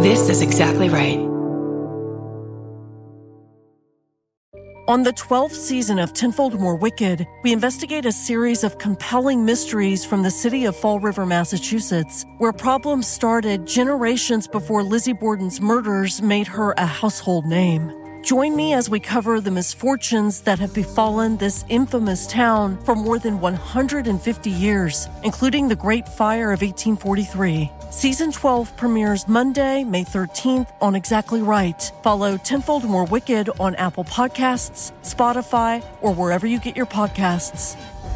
This is exactly right. On the 12th season of Tenfold More Wicked, we investigate a series of compelling mysteries from the city of Fall River, Massachusetts, where problems started generations before Lizzie Borden's murders made her a household name. Join me as we cover the misfortunes that have befallen this infamous town for more than 150 years, including the Great Fire of 1843. Season 12 premieres Monday, May 13th on Exactly Right. Follow Tenfold More Wicked on Apple Podcasts, Spotify, or wherever you get your podcasts.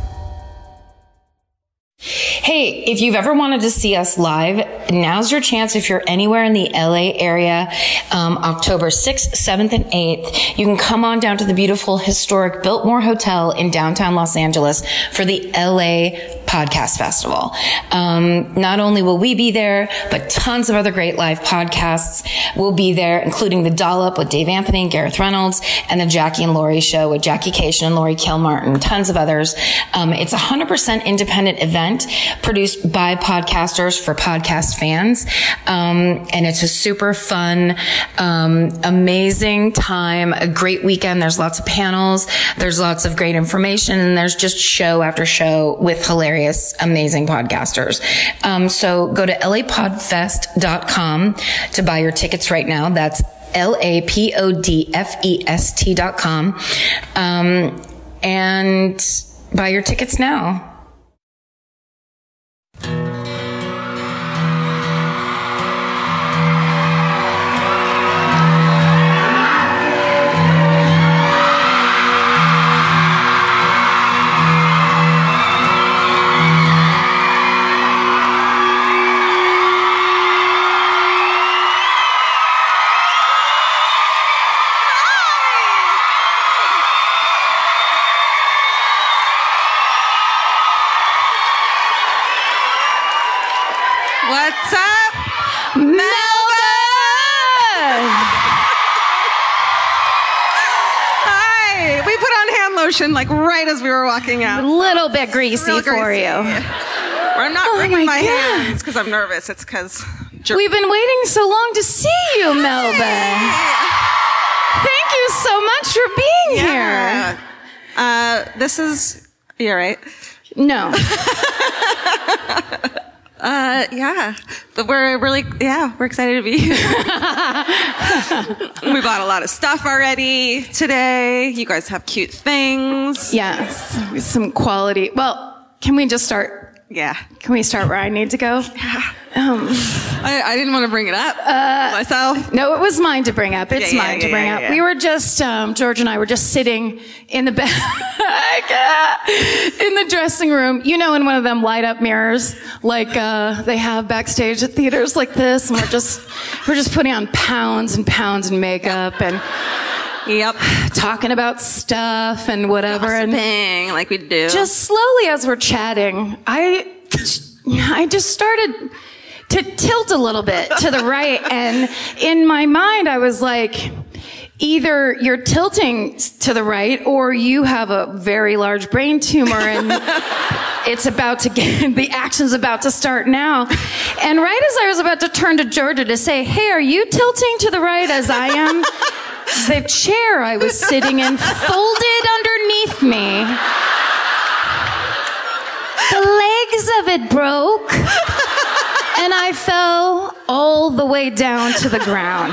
Hey, if you've ever wanted to see us live, now's your chance. If you're anywhere in the LA area, October 6th, 7th, and 8th, you can come on down to the beautiful historic Biltmore Hotel in downtown Los Angeles for the LA Podcast Festival. Not only will we be there, but tons of other great live podcasts will be there, including The Dollop with Dave Anthony and Gareth Reynolds, and The Jackie and Laurie Show with Jackie Cation and Laurie Kilmartin, tons of others. It's a 100% independent event produced by podcasters for podcast fans. And it's a super fun, amazing time, a great weekend. There's lots of panels. There's lots of great information, and there's just show after show with hilarious, amazing podcasters. So go to lapodfest.com to buy your tickets right now. That's lapodfest.com. And buy your tickets now. What's up, Melbourne? Hi. We put on hand lotion like right as we were walking out. A little bit greasy for you. I'm not bringing my hands because I'm nervous. It's because we've been waiting so long to see you, Melbourne. Thank you so much for being here. This is, you're right. No. But we're excited to be here. We bought a lot of stuff already today. You guys have cute things. Yes, some quality. Well, can we just start? Yeah. Can we start where I need to go? Yeah. I didn't want to bring it up myself. No, it was mine to bring up. It's mine to bring up. Yeah. We were just, George and I were just sitting in the in the dressing room, you know, in one of them light up mirrors, like, they have backstage at theaters like this. And we're just putting on pounds and pounds of makeup and talking about stuff and whatever. Gossiping, like we do. Just slowly as we're chatting, I just started to tilt a little bit to the right. And in my mind, I was like, either you're tilting to the right or you have a very large brain tumor and the action's about to start now. And right as I was about to turn to Georgia to say, hey, are you tilting to the right as I am? The chair I was sitting in folded underneath me. The legs of it broke. And I fell all the way down to the ground.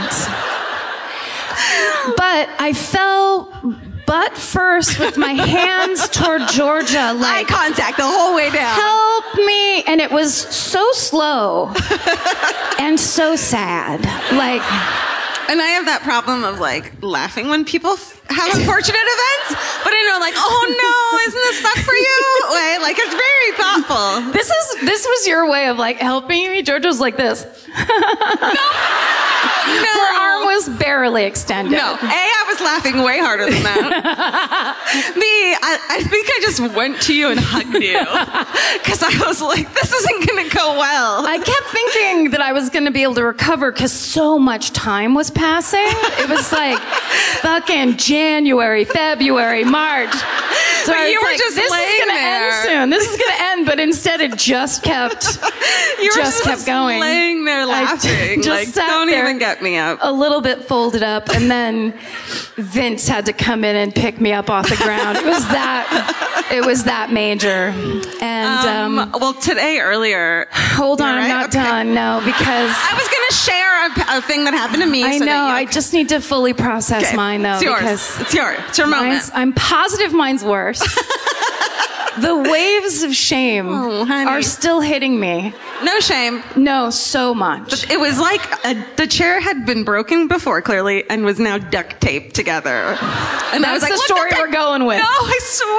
But I fell butt first with my hands toward Georgia, like, eye contact the whole way down. Help me. And it was so slow and so sad. Like, and I have that problem of like laughing when people have unfortunate events, but I know like, oh no, isn't this suck for you? Like it's very thoughtful. This was your way of like helping me. Georgia was like this. No. Her arm was barely extended. No. I was laughing way harder than that. I think I just went to you and hugged you. Because I was like, this isn't going to go well. I kept thinking that I was going to be able to recover because so much time was passing. It was like fucking January, February, March. So But I you was were like, just this is laying going to end there. soon. This is going to end. But instead it just kept You were kept going. laying there laughing. just Like, sat don't there even get me up. a little bit folded up, and then Vince had to come in and pick me up off the ground. It was that major. And Well, today earlier. hold on, You're I'm right? not Okay. done. No, because I was going to share a thing that happened to me. I so know. That I just need to fully process Okay. mine, though. It's yours. Because It's yours. It's your moment. I'm positive mine's worse. The waves of shame honey. are still hitting me. No shame. No, so much. It was like the chair had been broken before, clearly, and was now duct taped together. And I was That's like, the "What story duct we're tape?" going with. No, I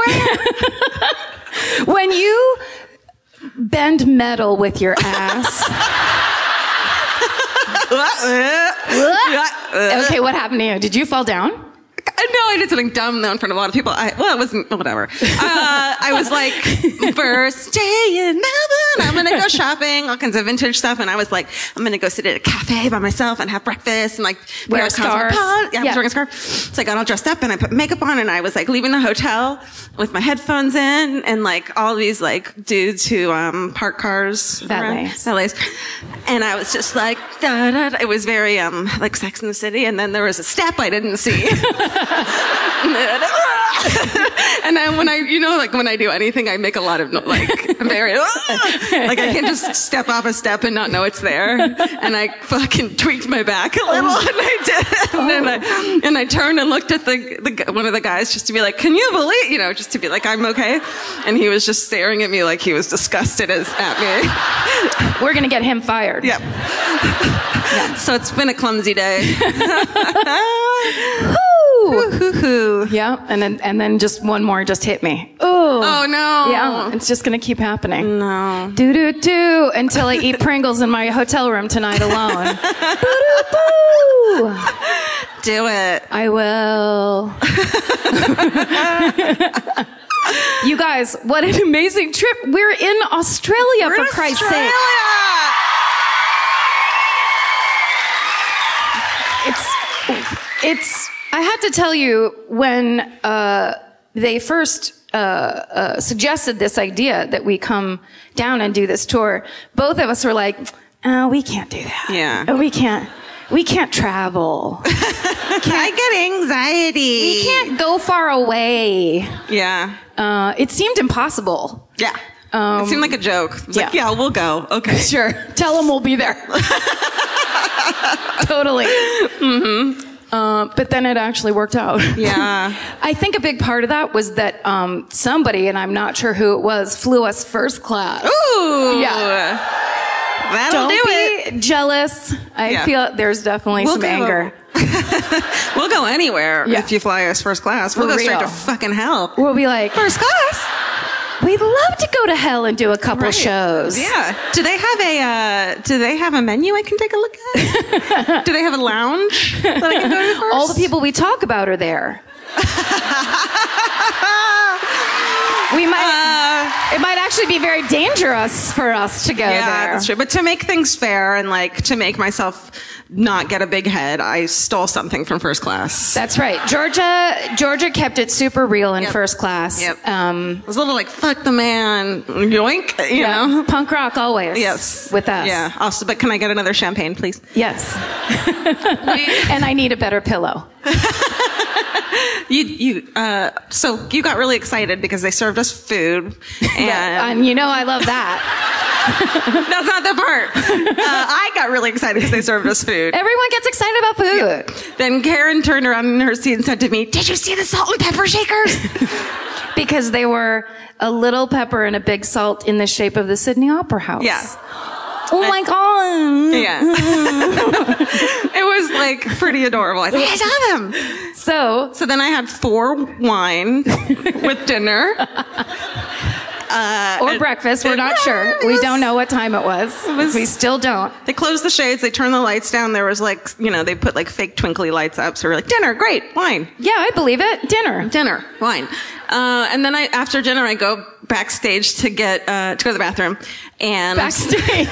swear. When you bend metal with your ass. Okay, what happened to you? Did you fall down? No, I did something dumb though in front of a lot of people. It wasn't, whatever. I was like, first day in Melbourne, I'm going to go shopping, all kinds of vintage stuff. And I was like, I'm going to go sit at a cafe by myself and have breakfast and like Wear a scarf. Yeah, I Yeah. was wearing a scarf. So I got all dressed up and I put makeup on and I was like leaving the hotel with my headphones in and like all these like dudes who park cars. Valets. Valets. And I was just like, da, da, da. It was very like Sex in the City. And then there was a step I didn't see. And then when I do anything, I make a lot of like very like I can't just step off a step and not know it's there. And I fucking tweaked my back a little, and I did. And I turned and looked at one of the guys just to be like, "Can you believe?" Just to be like, "I'm okay." And he was just staring at me like he was disgusted at me. We're going to get him fired. Yep. So it's been a clumsy day. Woo! Yeah, and then just one more just hit me. Ooh. Oh no. Yeah, it's just going to keep happening. No. Do until I eat Pringles in my hotel room tonight alone. Boo-doo-boo. Do it. I will. You guys, what an amazing trip. We're in Australia, We're for in Christ's Australia. sake. It's I had to tell you, when they first suggested this idea that we come down and do this tour, both of us were like, "Oh, we can't do that. Yeah. Oh, we can't travel. I get anxiety. We can't go far away." Yeah. It seemed impossible. Yeah. It seemed like a joke. It was like, yeah. yeah, we'll go. Okay. Sure. Tell them we'll be there. Totally. Mm-hmm. But then it actually worked out. Yeah. I think a big part of that was that somebody, and I'm not sure who it was, flew us first class. Ooh. Yeah. That'll Don't do be it. jealous. I Yeah. feel there's definitely We'll some go. anger. We'll go anywhere Yeah. if you fly us first class. We'll For go straight real. to fucking hell. We'll be like, First class. we'd love to go to hell and do a couple Right. shows. Yeah. Do they have a menu I can take a look at? Do they have a lounge that I can go to first? All the people we talk about are there. We might. It might actually be very dangerous for us to go Yeah, there. that's true. But to make things fair and like to make myself not get a big head, I stole something from first class. That's right. Georgia kept it super real in Yep. first class. Yep. It was a little like fuck the man, yoink, you know. Punk rock always. Yes. With us. Yeah. Also, but can I get another champagne, please? Yes. And I need a better pillow. So you got really excited because they served us food, and You know I love that. that's not the part. I got really excited because they served us food. Everyone gets excited about food. Then Karen turned around in her seat and said to me, "Did you see the salt and pepper shakers?" Because they were a little pepper and a big salt in the shape of the Sydney Opera House. Yeah. Oh my God. Yeah. It was like pretty adorable. I think I saw them. So So then I had 4 wine with dinner. Or breakfast. We're not sure. We don't know what time it was. We still don't. They closed the shades. They turned the lights down. There was like, they put like fake twinkly lights up. So we're like, dinner, great, wine. Yeah, I believe it. Dinner, wine. And then after dinner, I go backstage to go to the bathroom. And backstage.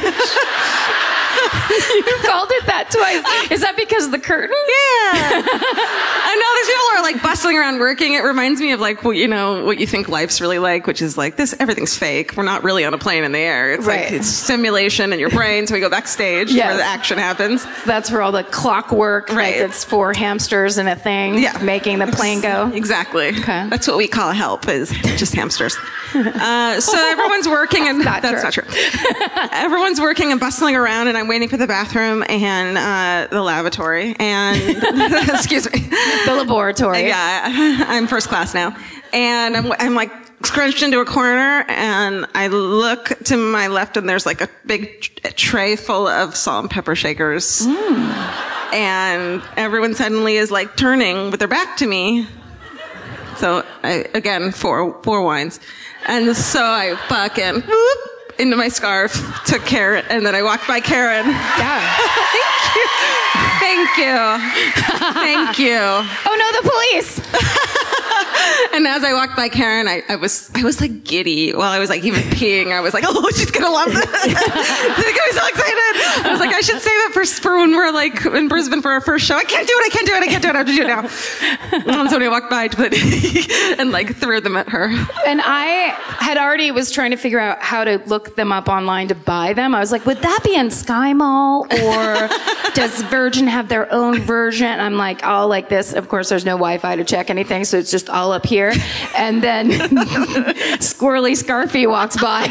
You called it that twice. Is that because of the curtain? Yeah. I know these people are like bustling around working. It reminds me of like, what you think life's really like, which is like everything's fake. We're not really on a plane in the air. It's like it's simulation in your brain. So we go backstage where the action happens. That's where all the clockwork, right? Like it's 4 hamsters in a thing, making the plane go. Exactly. Okay. That's what we call help, is just hamsters. So everyone's working, and that's not true. Everyone's working and bustling around, and I'm waiting for the bathroom and the lavatory and excuse me, the laboratory. Yeah, I'm first class now, and I'm like scrunched into a corner, and I look to my left, and there's like a big tray full of salt and pepper shakers, and everyone suddenly is like turning with their back to me. So again, four wines, and so I fucking whoop into my scarf, took Karen, and then I walked by Karen. Yeah. Thank you. Oh no, the police. And as I walked by Karen, I was like giddy while I was like even peeing. I was like, oh, she's gonna love this. I was so excited. I was like, I should save it for when we're like in Brisbane for our first show. I can't do it. I have to do it now. And somebody walked by and like threw them at her. And I had already was trying to figure out how to look them up online to buy them. I was like, would that be in Sky Mall, or does Virgin have their own version? I'm like, all like this. Of course, there's no Wi-Fi to check anything, so it's just all up here. And then Squirrely Scarfy walks by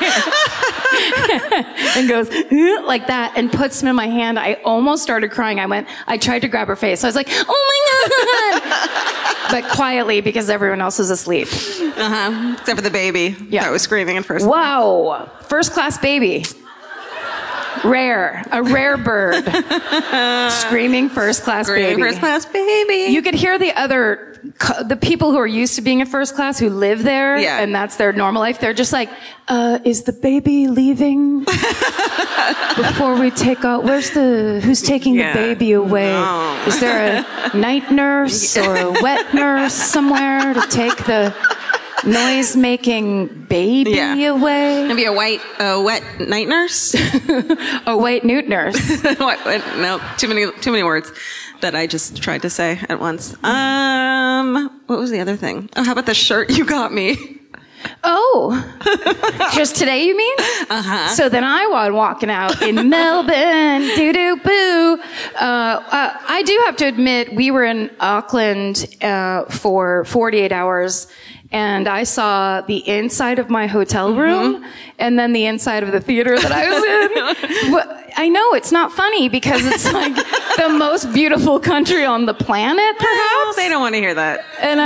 and goes like that and puts them in my hand. I almost started crying. I tried to grab her face. I was like, oh my God. But quietly, because everyone else was asleep. Except for the baby that was screaming at first. Wow. First class baby. Rare. A rare bird. Screaming first class baby. First class baby. You could hear the people who are used to being in first class, who live there, and that's their normal life. They're just like, is the baby leaving before we take off? Who's taking the baby away? No. Is there a night nurse or a wet nurse somewhere to take the noise-making baby away? Maybe a wet night nurse? A wet newt nurse. No, too many words that I just tried to say at once. What was the other thing? Oh, how about the shirt you got me? Oh, just today, you mean? So then I was walking out in Melbourne, doo-doo-boo. I do have to admit, we were in Auckland for 48 hours, and I saw the inside of my hotel room and then the inside of the theater that I was in. Well, I know it's not funny because it's like the most beautiful country on the planet, perhaps. Well, they don't want to hear that. And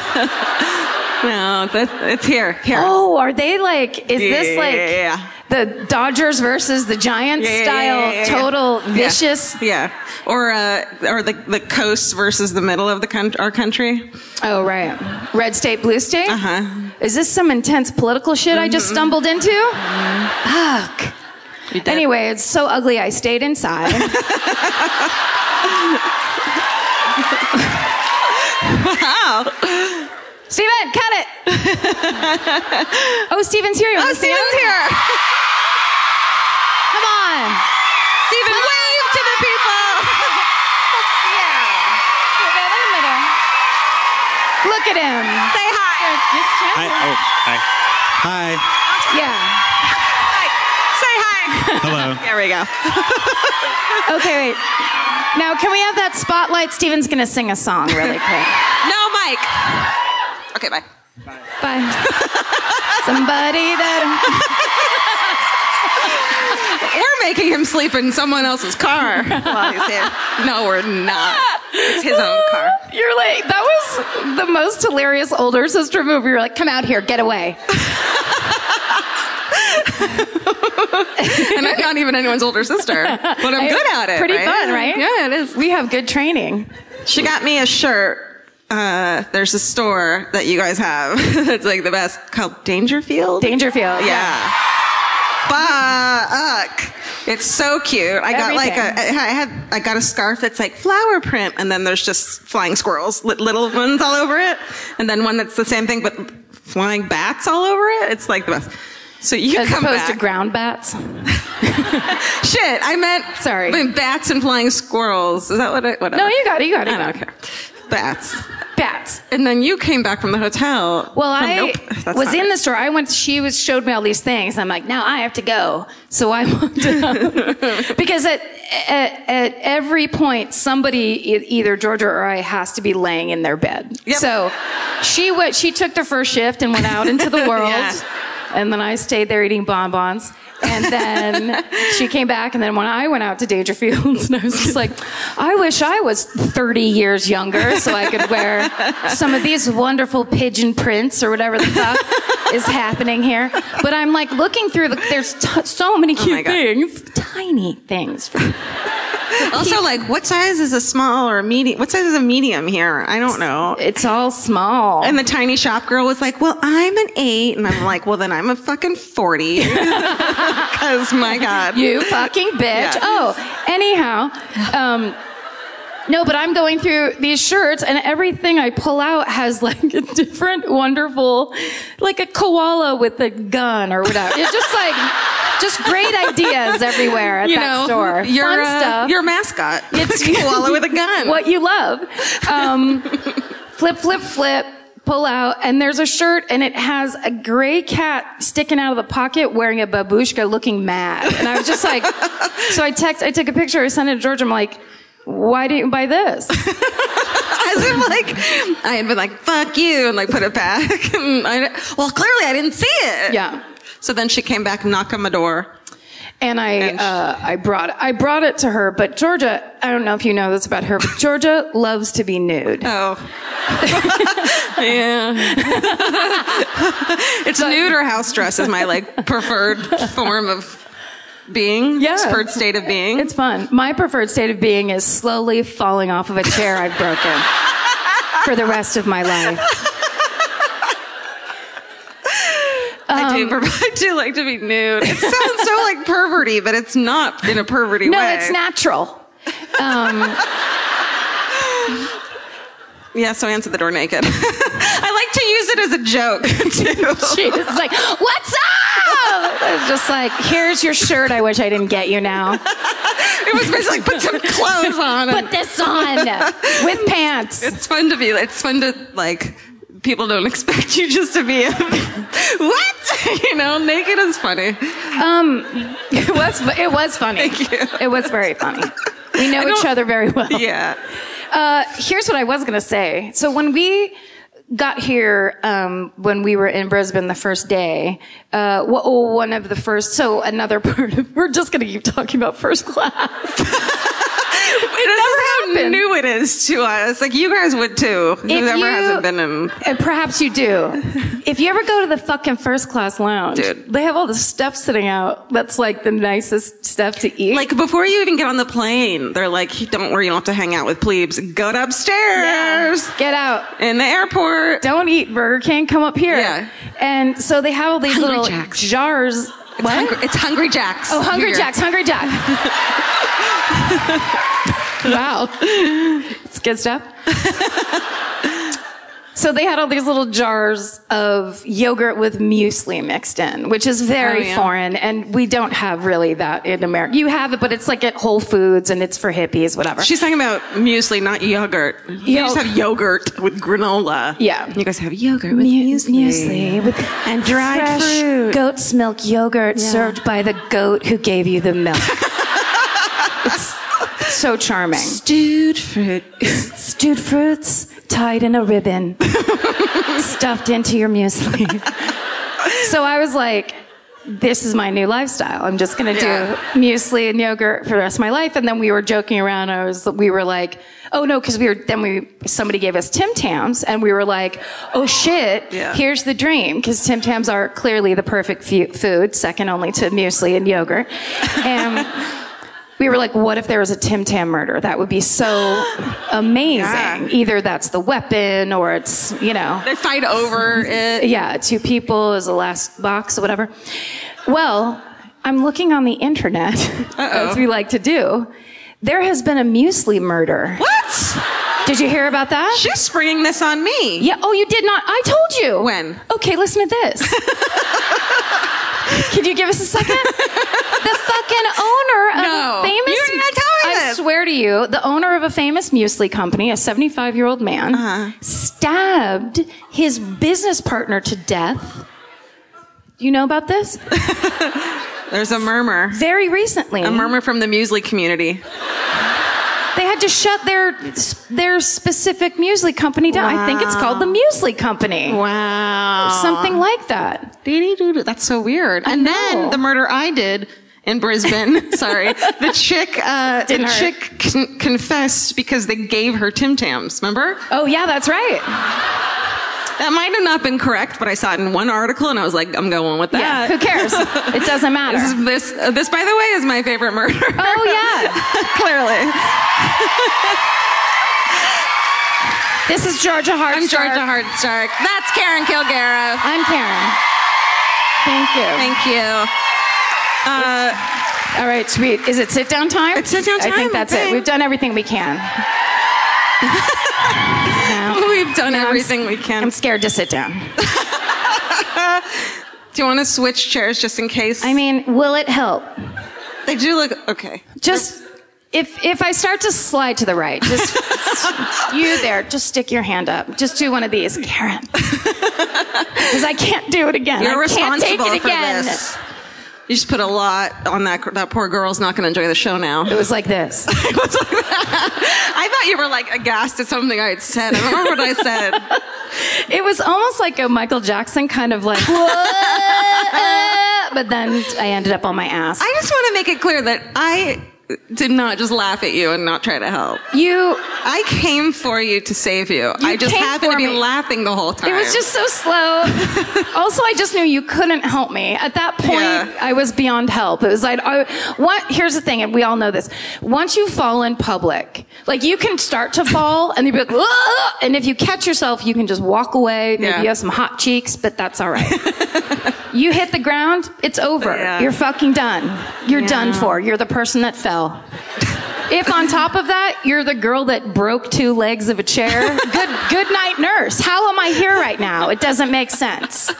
I was... No, it's here. Oh, are they like, is this like the Dodgers versus the Giants style, total vicious? Yeah. Or the coast versus the middle of our country. Oh, right. Red state, blue state? Is this some intense political shit I just stumbled into? Fuck. Anyway, it's so ugly I stayed inside. Wow. Steven, cut it! Oh, Steven's here. Steven's here. Come on. Steven, wave to the people. Look at him. Say hi. Hi. Hi. Yeah. Hi. Say hi. Hello. There we go. Okay, wait. Now, can we have that spotlight? Steven's going to sing a song really quick. No, Mike. Okay, bye. Bye. Somebody that... We're making him sleep in someone else's car while he's here. No, we're not. It's his own car. You're like, that was the most hilarious older sister move. You're like, come out here, get away. And I'm not even anyone's older sister, but I'm good at it. Pretty right? fun, right? Yeah, it is. We have good training. She got me a shirt there's a store that you guys have that's like the best called Dangerfield. Dangerfield. Yeah. Fuck. It's so cute. I got a scarf that's like flower print, and then there's just flying squirrels, little ones all over it, and then one that's the same thing but flying bats all over it. It's like the best. So you As come opposed back. to ground bats. Shit, I meant Sorry. bats and flying squirrels. Is that what it? Whatever. No, you got it. I don't care. Bats. Bats. And then you came back from the hotel. Well, I nope, that's was not in it. the store. She showed me all these things. I'm like, now I have to go. So I walked out. Because at every point, somebody, either Georgia or I, has to be laying in their bed. Yep. So she took the first shift and went out into the world. Yeah. And then I stayed there eating bonbons. And then she came back, and then when I went out to Dangerfield, and I was just like, I wish I was 30 years younger so I could wear some of these wonderful pigeon prints or whatever the fuck is happening here. But I'm like looking through there's so many cute things. Tiny things. Also, like, what size is a small or a medium? What size is a medium here? I don't know. It's all small. And the tiny shop girl was like, well, I'm an 8. And I'm like, well, then I'm a fucking 40. Because, my God. You fucking bitch. Yeah. Oh, anyhow. No, but I'm going through these shirts, and everything I pull out has like a different wonderful, like a koala with a gun or whatever. It's just like, just great ideas everywhere at that store. Fun stuff. Your mascot. It's a koala with a gun. What you love. Flip, pull out, and there's a shirt, and it has a gray cat sticking out of the pocket wearing a babushka looking mad. And I was just like, so I took a picture, I sent it to George, I'm like, why didn't you buy this? As if like, I had been like, fuck you, and like put it back. And well, clearly I didn't see it. Yeah. So then she came back and knocked on my door. And I brought it to her, but Georgia, I don't know if you know this about her, but Georgia loves to be nude. Oh. Yeah. It's nude or house dress is my like preferred form of being. Yeah. Preferred state of being. It's fun. My preferred state of being is slowly falling off of a chair I've broken for the rest of my life. I do like to be nude. It sounds so like perverty, but it's not in a perverty way. No, it's natural. Yeah, so I answered the door naked. I like to use it as a joke, too. She's like, what's up? It's just like, here's your shirt. I wish I didn't get you now. It was basically like, put some clothes on. Put this on with pants. It's fun to, like, people don't expect you just to be what? You know, naked is funny. It was funny. Thank you. It was very funny. We know each other very well. Yeah. Here's what I was going to say. So when we got here, when we were in Brisbane the first day, one of the first, so another part of, we're just going to keep talking about first class. It never happened. How new it is to us. Like, you guys would too. Whoever hasn't been in. Perhaps you do. If you ever go to the fucking first class lounge, dude, they have all this stuff sitting out that's like the nicest stuff to eat. Like, before you even get on the plane, they're like, don't worry, you don't have to hang out with plebes. Go to upstairs. Yeah. Get out. In the airport. Don't eat Burger King. Come up here. Yeah. And so they have all these Hungry little Jacks. jars. It's Hungry Jacks. Oh, Hungry Here. Jacks. Hungry Jack. Wow. It's good stuff. So they had all these little jars of yogurt with muesli mixed in, which is very foreign, and we don't have really that in America. You have it, but it's like at Whole Foods, and it's for hippies, whatever. She's talking about muesli, not yogurt. You just have yogurt with granola. Yeah. You guys have yogurt with muesli. With and dried fresh fruit. Goat's milk yogurt served by the goat who gave you the milk. It's so charming. Stewed fruit. Stewed fruits tied in a ribbon, stuffed into your muesli. So I was like, this is my new lifestyle. I'm just going to do muesli and yogurt for the rest of my life. And then we were joking around. We were like, oh no, because somebody gave us Tim Tams, and we were like, oh shit, here's the dream, because Tim Tams are clearly the perfect food, second only to muesli and yogurt. And we were like, what if there was a Tim Tam murder? That would be so amazing. Yeah. Either that's the weapon or it's, They fight over it. Yeah, 2 people is the last box or whatever. Well, I'm looking on the internet, as we like to do. There has been a muesli murder. What? Did you hear about that? She's springing this on me. Yeah. Oh, you did not. I told you. When? Okay, listen to this. Can you give us a second? The fucking owner of a famous... You didn't tell me I this. swear to you, the owner of a famous muesli company, a 75-year-old man, stabbed his business partner to death. Do you know about this? There's a murmur. Very recently. A murmur from the muesli community. They had to shut their specific muesli company down. Wow. I think it's called the Muesli Company. Wow. Something like that. That's so weird. And then the murder I did in Brisbane, sorry, the chick confessed because they gave her Tim Tams, remember? Oh, yeah, that's right. That might have not been correct, but I saw it in one article and I was like, I'm going with Yeah, that. who cares? It doesn't matter. This, by the way, is my favorite murder. Oh, yeah. Clearly. This is Georgia Hardstark. I'm Georgia Hardstark. That's Karen Kilgara. I'm Karen. Thank you. Thank you. All right, sweet. Is it sit-down time? It's sit-down time, I think that's it. We've done everything we can. We've done everything we can. I'm scared to sit down. Do you want to switch chairs just in case? I mean, will it help? They do look okay. Just if I start to slide to the right, just you there, just stick your hand up. Just do one of these, Karen. Because I can't do it again. You're I can't responsible take it for again. this. You just put a lot on that poor girl's not going to enjoy the show now. It was like this. It was like that. I thought you were like aghast at something I had said. I don't remember what I said. It was almost like a Michael Jackson kind of like, but then I ended up on my ass. I just want to make it clear that I did not just laugh at you and not try to help. I came for you to save you. I just happened to be laughing the whole time. It was just so slow. Also, I just knew you couldn't help me. At that point, I was beyond help. It was like, here's the thing, and we all know this. Once you fall in public, like you can start to fall and you'll be like, "Ugh!" And if you catch yourself, you can just walk away. Maybe you have some hot cheeks, but that's all right. You hit the ground, it's over. Yeah. You're fucking done. You're done for. You're the person that fell. If on top of that, you're the girl that broke 2 legs of a chair, good night, nurse. How am I here right now? It doesn't make sense.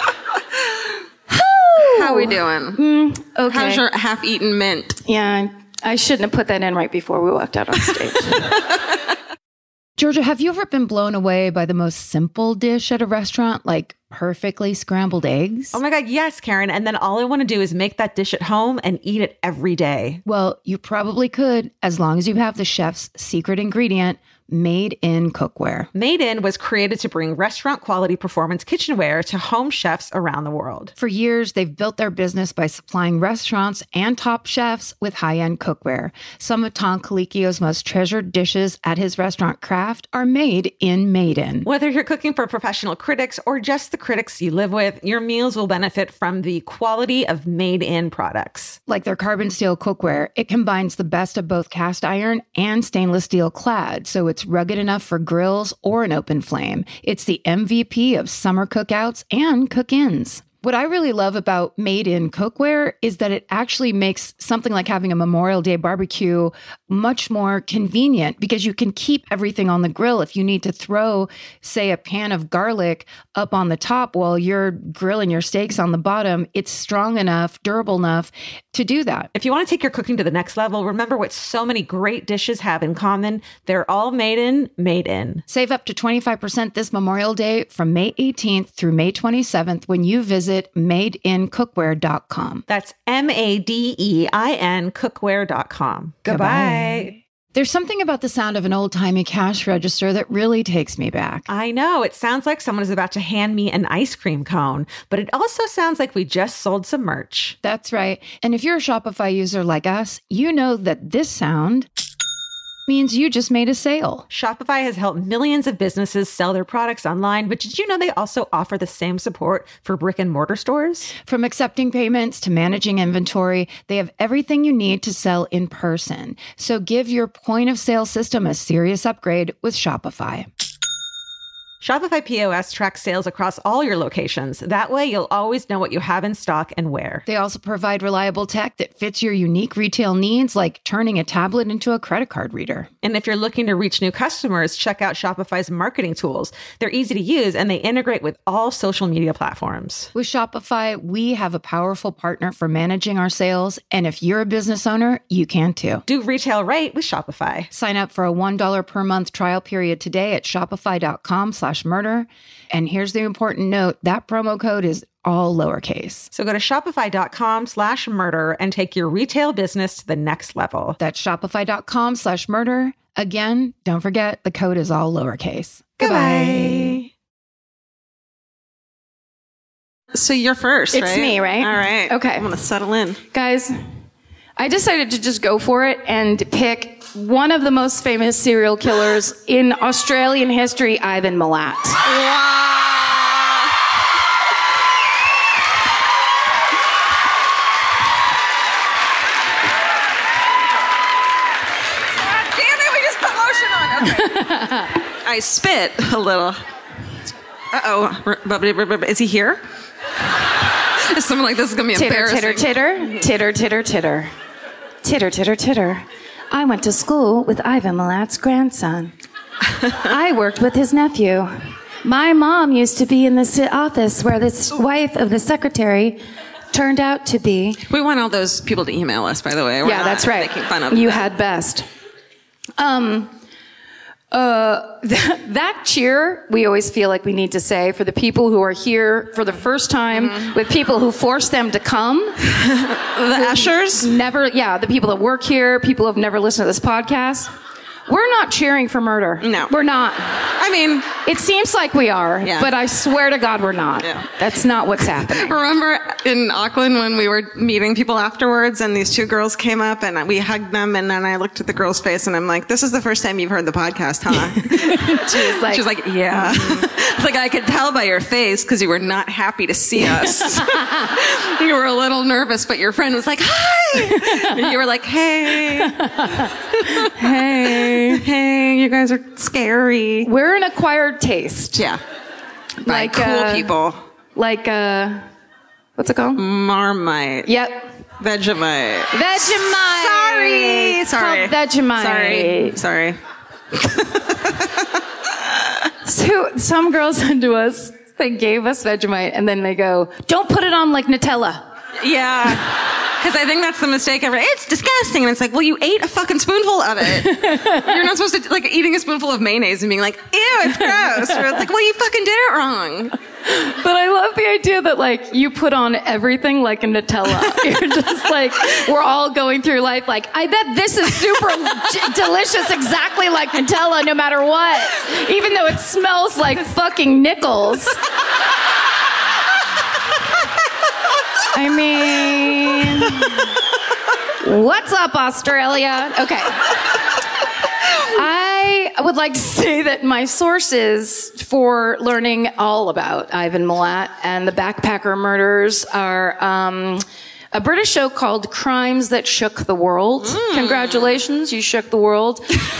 How are we doing? Okay. How's your half-eaten mint? Yeah, I shouldn't have put that in right before we walked out on stage. Georgia, have you ever been blown away by the most simple dish at a restaurant, like perfectly scrambled eggs? Oh my God, yes, Karen. And then all I want to do is make that dish at home and eat it every day. Well, you probably could, as long as you have the chef's secret ingredient, Made in Cookware. Made In was created to bring restaurant quality performance kitchenware to home chefs around the world. For years, they've built their business by supplying restaurants and top chefs with high-end cookware. Some of Tom Colicchio's most treasured dishes at his restaurant Craft are made in Made In. Whether you're cooking for professional critics or just the critics you live with, your meals will benefit from the quality of Made In products. Like their carbon steel cookware, it combines the best of both cast iron and stainless steel clad, so it's rugged enough for grills or an open flame. It's the MVP of summer cookouts and cook-ins. What I really love about Made in Cookware is that it actually makes something like having a Memorial Day barbecue much more convenient because you can keep everything on the grill. If you need to throw, say, a pan of garlic up on the top while you're grilling your steaks on the bottom, it's strong enough, durable enough to do that. If you want to take your cooking to the next level, remember what so many great dishes have in common. They're all made in. Save up to 25% this Memorial Day from May 18th through May 27th when you visit madeincookware.com. That's MADEIN cookware.com. Goodbye. There's something about the sound of an old-timey cash register that really takes me back. I know. It sounds like someone is about to hand me an ice cream cone, but it also sounds like we just sold some merch. That's right. And if you're a Shopify user like us, you know that this sound means you just made a sale. Shopify has helped millions of businesses sell their products online, but did you know they also offer the same support for brick and mortar stores? From accepting payments to managing inventory, they have everything you need to sell in person. So give your point of sale system a serious upgrade with Shopify. Shopify POS tracks sales across all your locations. That way, you'll always know what you have in stock and where. They also provide reliable tech that fits your unique retail needs, like turning a tablet into a credit card reader. And if you're looking to reach new customers, check out Shopify's marketing tools. They're easy to use, and they integrate with all social media platforms. With Shopify, we have a powerful partner for managing our sales. And if you're a business owner, you can too. Do retail right with Shopify. Sign up for a $1 per month trial period today at shopify.com/murder. And here's the important note, that promo code is all lowercase. So go to shopify.com/murder and take your retail business to the next level. That's shopify.com/murder. Again, don't forget, the code is all lowercase. Goodbye. So you're first, It's right? me, right? All right. Okay. I'm going to settle in. Guys, I decided to just go for it and pick one of the most famous serial killers in Australian history, Ivan Milat. Wow. Damn it, we just put lotion on. Okay. I spit a little. Uh-oh. Is he here? Is someone like this is going to be Titter, embarrassing? titter, titter. Titter, titter, titter. Titter, titter, titter. I went to school with Ivan Milat's grandson. I worked with his nephew. My mom used to be in the office where this wife of the secretary turned out to be. We want all those people to email us, by the way. We're Yeah, not that's right. Making fun of You them. had best. That cheer, we always feel like we need to say for the people who are here for the first time, with people who force them to come. The ushers? The people that work here, people who have never listened to this podcast. We're not cheering for murder. No. We're not. I mean, It seems like we are, Yeah. but I swear to God we're not. Yeah. That's not what's happening. remember in Auckland when we were meeting people afterwards and these two girls came up and we hugged them and then I looked at the girl's face and I'm like, this is the first time you've heard the podcast, huh? She was like, yeah. It's like, I could tell by your face because you were not happy to see us. You were a little nervous, but your friend was like, hi! And you were like, hey. Hey, you guys are scary. We're an acquired taste. Yeah. By cool people. Like, what's it called? Marmite. Yep. Vegemite. Vegemite. Sorry. Called Vegemite. Sorry. So some girls said to us, they gave us Vegemite, and then they go, don't put it on like Nutella. Yeah. Because I think that's the mistake ever. It's disgusting. And it's like, well, you ate a fucking spoonful of it. You're not supposed to, like, eating a spoonful of mayonnaise and being like, ew, it's gross. Or it's like, well, you fucking did it wrong. But I love the idea that, like, you put on everything like a Nutella. You're just like, we're all going through life like, I bet this is super delicious exactly like Nutella no matter what. Even though it smells like fucking nickels. I mean, what's up, Australia? Okay. I would like to say that my sources for learning all about Ivan Milat and the Backpacker murders are a British show called Crimes That Shook the World. Congratulations, you shook the world.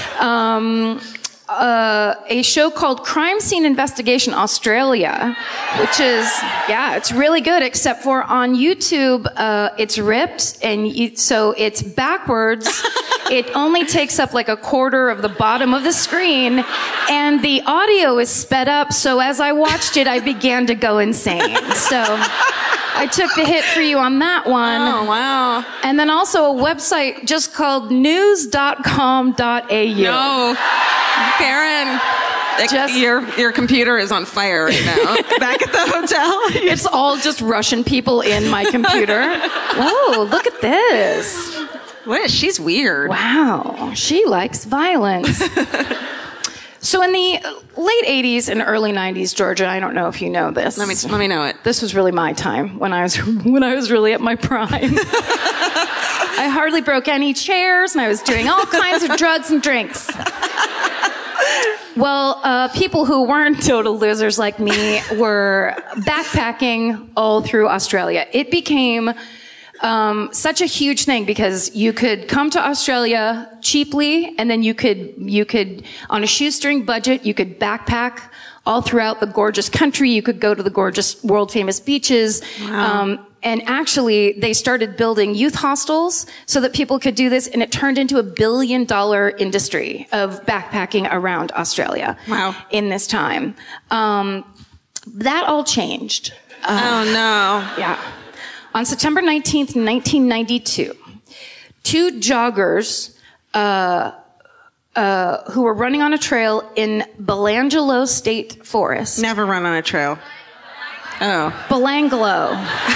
A show called Crime Scene Investigation Australia, which is, it's really good, except for on YouTube, it's ripped, and so it's backwards. It only takes up like a quarter of the bottom of the screen, and the audio is sped up, so as I watched it, I began to go insane. So I took the hit for you on that one. Oh, wow. And then also a website just called news.com.au. No. Karen, your computer is on fire right now. Back at the hotel. It's all just Russian people in my computer. Whoa, look at this. What is, she's weird. Wow, she likes violence. So in the late 80s and early 90s, Georgia, I don't know if you know this. Let me know it. This was really my time when I was really at my prime. I hardly broke any chairs, and I was doing all kinds of drugs and drinks. Well, people who weren't total losers like me were backpacking all through Australia. It became such a huge thing because you could come to Australia cheaply, and then you could on a shoestring budget, you could backpack all throughout the gorgeous country. You could go to the gorgeous world famous beaches. Wow. And actually, they started building youth hostels so that people could do this, and it turned into $1 billion industry of backpacking around Australia. Wow. In this time. That all changed. Oh, no. Yeah. On September 19th, 1992, two joggers who were running on a trail in Belanglo State Forest. Never run on a trail. Oh. Belanglo.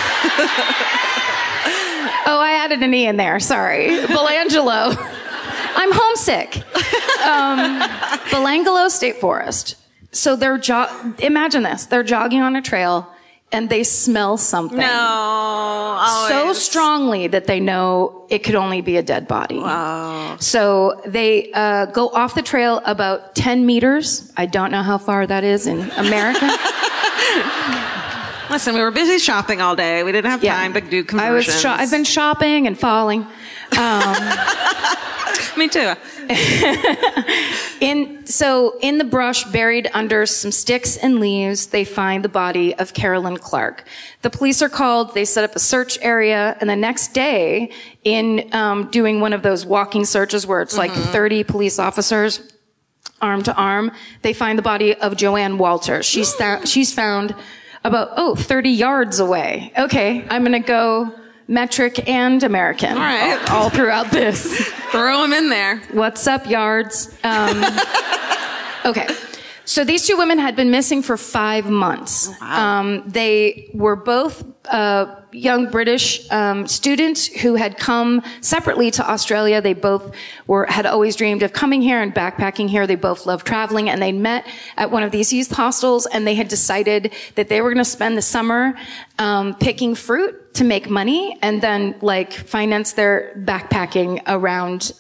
Oh, I added an E in there. Sorry. Belanglo. I'm homesick. Belanglo State Forest. So they're imagine this. They're jogging on a trail and they smell something. No. Always. So strongly that they know it could only be a dead body. Wow. So they go off the trail about 10 meters. I don't know how far that is in America. Listen, we were busy shopping all day. We didn't have time to do conversions. I've been shopping and falling. Me too. In the brush, buried under some sticks and leaves, they find the body of Carolyn Clark. The police are called. They set up a search area, and the next day, in doing one of those walking searches where it's like 30 police officers arm to arm, they find the body of Joanne Walter. She's found about 30 yards away. Okay, I'm gonna go metric and American. All right. All throughout this. Throw them in there. What's up, yards? Okay. So these two women had been missing for 5 months. Wow. They were both young British students who had come separately to Australia. They both had always dreamed of coming here and backpacking here. They both loved traveling, and they met at one of these youth hostels, and they had decided that they were going to spend the summer picking fruit to make money, and then finance their backpacking around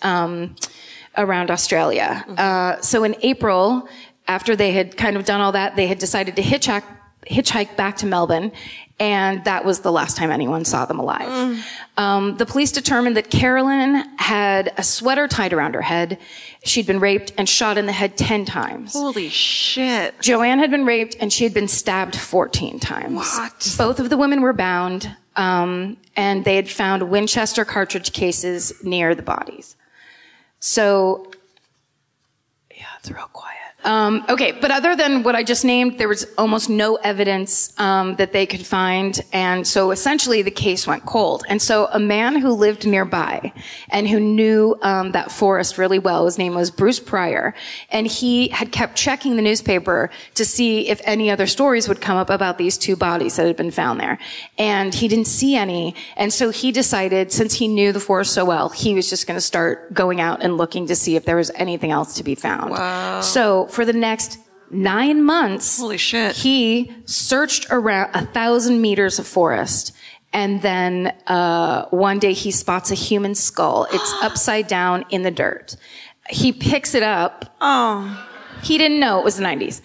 Australia. So in April, after they had kind of done all that, they had decided to hitchhike back to Melbourne, and that was the last time anyone saw them alive. The police determined that Carolyn had a sweater tied around her head. She'd been raped and shot in the head 10 times. Holy shit. Joanne had been raped, and she had been stabbed 14 times. What? Both of the women were bound, and they had found Winchester cartridge cases near the bodies. So, yeah, it's real quiet. Okay, but other than what I just named, there was almost no evidence that they could find, and so essentially the case went cold. And so a man who lived nearby and who knew that forest really well, his name was Bruce Pryor, and he had kept checking the newspaper to see if any other stories would come up about these two bodies that had been found there. And he didn't see any, and so he decided, since he knew the forest so well, he was just going to start going out and looking to see if there was anything else to be found. Wow. So for the next 9 months, holy shit, he searched around 1,000 meters of forest. And then one day he spots a human skull. It's upside down in the dirt. He picks it up. Oh. He didn't know it was the 90s.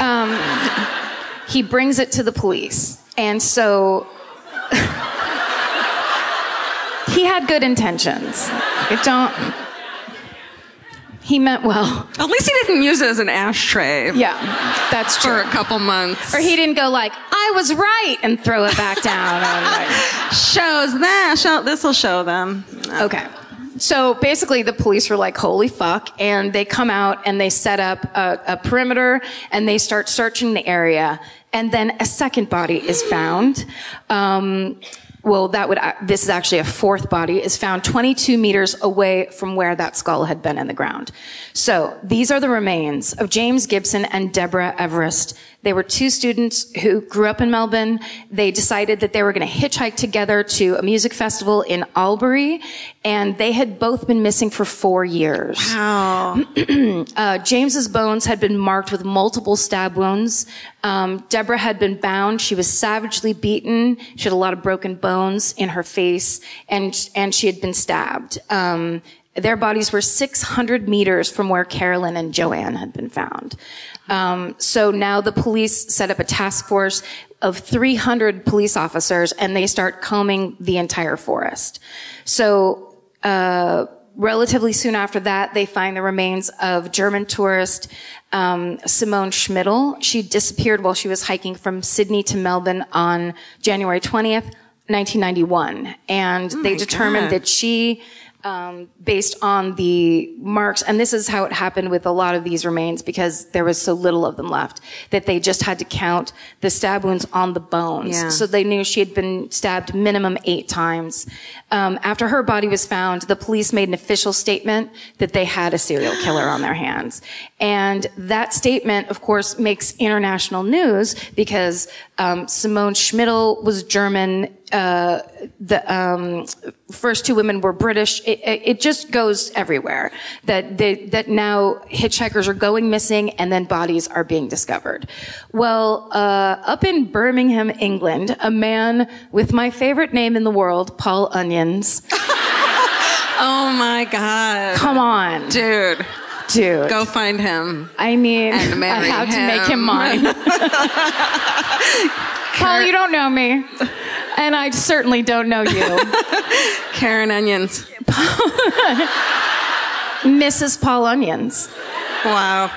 He brings it to the police. And so he had good intentions. He meant well. At least he didn't use it as an ashtray. Yeah, that's true. For a couple months. Or he didn't go I was right, and throw it back down. This will show them. No. Okay. So basically the police were like, holy fuck, and they come out and they set up a perimeter and they start searching the area, and then a second body is found. This is actually a fourth body, is found 22 meters away from where that skull had been in the ground. So these are the remains of James Gibson and Deborah Everest. They were two students who grew up in Melbourne. They decided that they were going to hitchhike together to a music festival in Albury, and they had both been missing for 4 years. Wow. James's bones had been marked with multiple stab wounds. Deborah had been bound. She was savagely beaten. She had a lot of broken bones in her face, and she had been stabbed. Their bodies were 600 meters from where Carolyn and Joanne had been found. So now the police set up a task force of 300 police officers, and they start combing the entire forest. So, relatively soon after that, they find the remains of German tourist, Simone Schmidl. She disappeared while she was hiking from Sydney to Melbourne on January 20th, 1991. And they determined that she, based on the marks, and this is how it happened with a lot of these remains because there was so little of them left, that they just had to count the stab wounds on the bones. Yeah. So they knew she had been stabbed minimum 8 times. After her body was found, the police made an official statement that they had a serial killer on their hands. And that statement, of course, makes international news because Simone Schmidl was German. The first 2 women were British. It just goes everywhere that now hitchhikers are going missing and then bodies are being discovered. Well, up in Birmingham, England, a man with my favorite name in the world, Paul Onions. Oh my God. Come on. Dude. Go find him. I mean, and marry I have him. to make him mine. Paul, you don't know me. And I certainly don't know you. Karen Onions. Mrs. Paul Onions. Wow.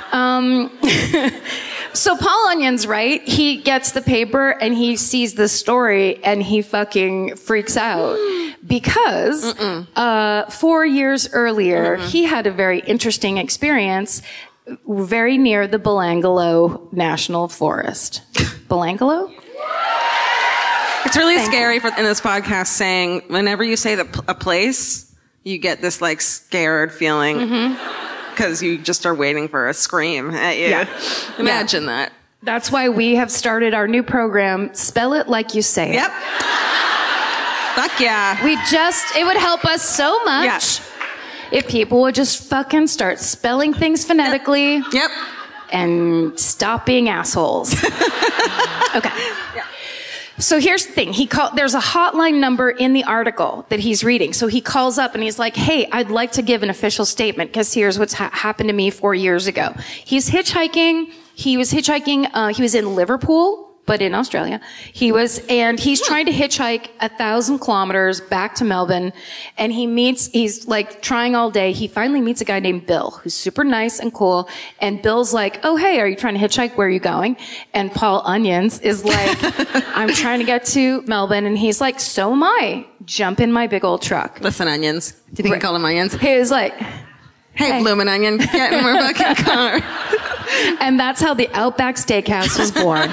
So Paul Onions, right? He gets the paper and he sees the story and he fucking freaks out because 4 years earlier he had a very interesting experience very near the Belangolo National Forest. Belangolo? It's really scary in this podcast saying whenever you say a place, you get this like scared feeling. Because you just are waiting for a scream at you. Yeah. Imagine that. That's why we have started our new program, Spell It Like You Say It. Yep. Fuck yeah. It would help us so much if people would just fucking start spelling things phonetically. Yep. And stop being assholes. Okay. Yeah. So here's the thing. There's a hotline number in the article that he's reading. So he calls up and he's like, hey, I'd like to give an official statement because here's what's happened to me 4 years ago. He's hitchhiking. He was in Liverpool, but in Australia. He's trying to hitchhike 1,000 kilometers back to Melbourne. And he's like trying all day. He finally meets a guy named Bill, who's super nice and cool. And Bill's like, oh, hey, are you trying to hitchhike? Where are you going? And Paul Onions is like, I'm trying to get to Melbourne. And he's like, so am I. Jump in my big old truck. Listen, Onions. Do you think you call them Onions? He was like, hey, Bloomin' Onion, get in my fucking car. And that's how the Outback Steakhouse was born.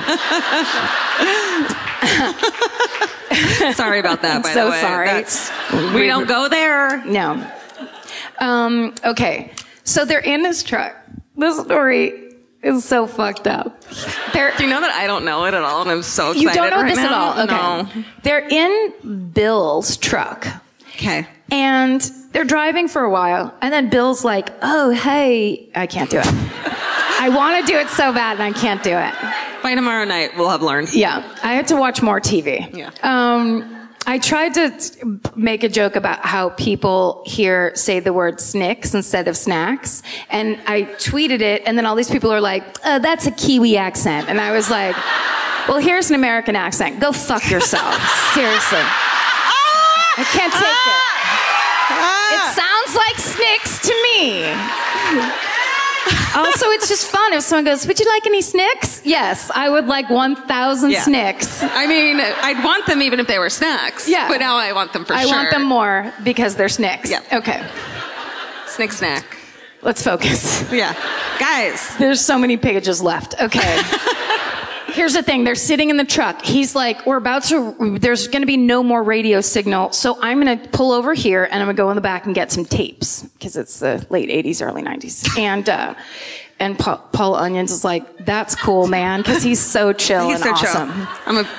Sorry about that, by the way. Sorry. We don't go there. No. Okay. So they're in this truck. This story is so fucked up. Do you know that I don't know it at all, and I'm so excited You don't know right this now? at all? Okay. No. They're in Bill's truck. Okay. And they're driving for a while, and then Bill's like, oh, hey, I can't do it. I want to do it so bad, and I can't do it. By tomorrow night, we'll have learned. Yeah. I had to watch more TV. Yeah. I tried to make a joke about how people here say the word snicks instead of snacks. And I tweeted it, and then all these people are like, oh, that's a Kiwi accent. And I was like, well, here's an American accent. Go fuck yourself. Seriously. I can't take it. It sounds like snicks to me. Also, it's just fun if someone goes, would you like any Snicks? Yes, I would like 1,000 Snicks. I mean, I'd want them even if they were snacks. Yeah. But now I want them for sure. I want them more because they're Snicks. Yeah. Okay. Snick snack. Let's focus. Yeah. Guys. There's so many pages left. Okay. Here's the thing. They're sitting in the truck. He's like, there's going to be no more radio signal. So I'm going to pull over here and I'm going to go in the back and get some tapes because it's the late 80s, early 90s. And Paul Onions is like, that's cool, man. Because he's so chill and awesome. Chill.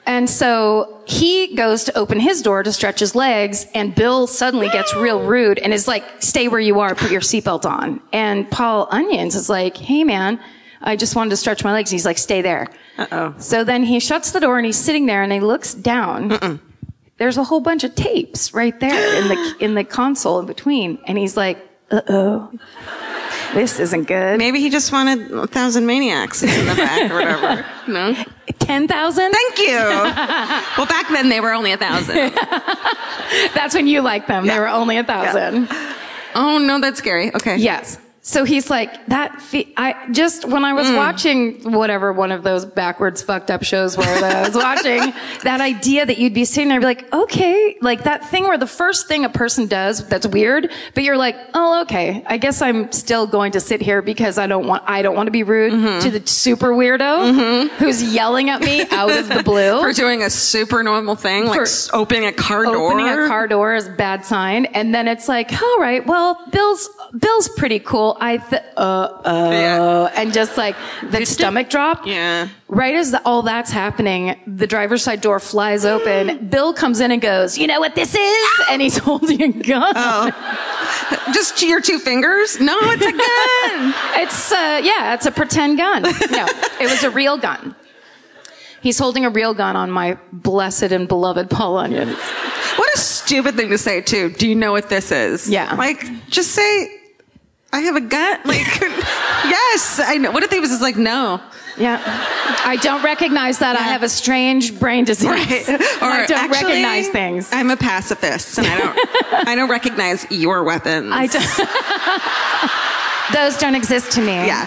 And so he goes to open his door to stretch his legs, and Bill suddenly gets real rude and is like, stay where you are, put your seatbelt on. And Paul Onions is like, hey man, I just wanted to stretch my legs. And he's like, stay there. Uh-oh. So then he shuts the door and he's sitting there and he looks down. There's a whole bunch of tapes right there in the console in between. And he's like, uh-oh, this isn't good. Maybe he just wanted 1,000 maniacs in the back or whatever. No? 10,000? Thank you. Well, back then they were only 1,000. That's when you liked them. They were only 1,000. Yeah. Oh, no, that's scary. Okay. Yes. So he's like, when I was watching whatever one of those backwards fucked up shows where I was watching, that idea that you'd be sitting there and be like, okay, like that thing where the first thing a person does that's weird, but you're like, oh, okay, I guess I'm still going to sit here because I don't want to be rude to the super weirdo who's yelling at me out of the blue. For doing a super normal thing, like opening a car door. Opening a car door is a bad sign. And then it's like, all right, well, Bill's pretty cool. And just like the stomach drop. Yeah. Right as all that's happening, the driver's side door flies open. Bill comes in and goes, you know what this is? And he's holding a gun. Oh. Just to your 2 fingers? No, it's a gun. It's a pretend gun. No, it was a real gun. He's holding a real gun on my blessed and beloved Paul Onions. What a stupid thing to say, too. Do you know what this is? Yeah. Like, just say, I have a gun. Like, yes, I know. What if he was just like, no? Yeah. I don't recognize that. I have a strange brain disease. Right. Or I don't actually, recognize things. I'm a pacifist, and I don't recognize your weapons. I don't. Those don't exist to me. Yeah.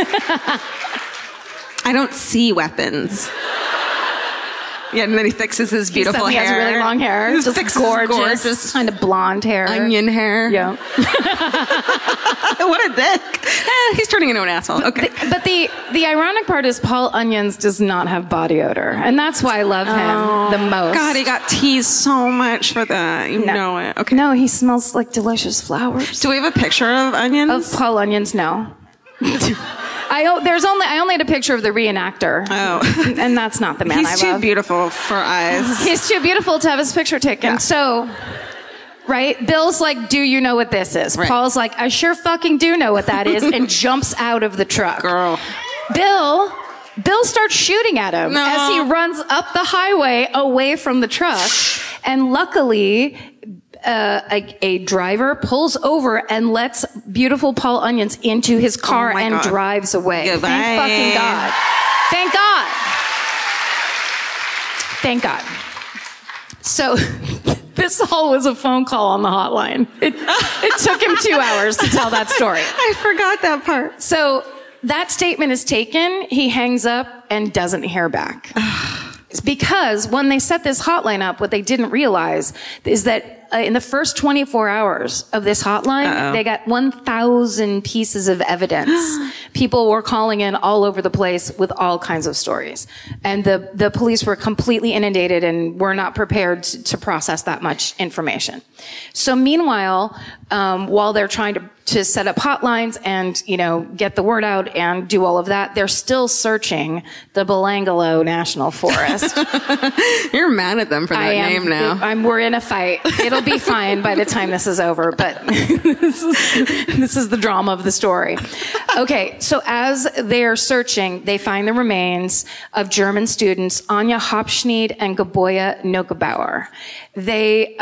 I don't see weapons. Yeah, and then he fixes his beautiful hair. He has really long hair. He just gorgeous, kind of blonde hair. Onion hair. Yeah. What a dick. He's turning into an asshole. Okay. But the ironic part is Paul Onions does not have body odor. And that's why I love him the most. God, he got teased so much for that. You know it. Okay. No, he smells like delicious flowers. Do we have a picture of Onions? Of Paul Onions, no. I only had a picture of the reenactor. Oh. And that's not the man I love. He's too beautiful for eyes. He's too beautiful to have his picture taken. Yeah. So, right? Bill's like, do you know what this is? Right. Paul's like, I sure fucking do know what that is, and jumps out of the truck. Girl. Bill starts shooting at him as he runs up the highway away from the truck. And luckily, a driver pulls over and lets beautiful Paul Onions into his car and drives away. Goodbye. Thank fucking God. Thank God. Thank God. So this all was a phone call on the hotline. It took him 2 hours to tell that story. I forgot that part. So that statement is taken. He hangs up and doesn't hear back. It's because when they set this hotline up, what they didn't realize is that in the first 24 hours of this hotline, they got 1,000 pieces of evidence. People were calling in all over the place with all kinds of stories. And the police were completely inundated and were not prepared to process that much information. So meanwhile, while they're trying to set up hotlines and, get the word out and do all of that, they're still searching the Belangolo National Forest. You're mad at them for that name now. We're in a fight. It'll be fine by the time this is over, but this is the drama of the story. Okay, so as they're searching, they find the remains of German students Anja Hopschnied and Gaboya Nokebauer. They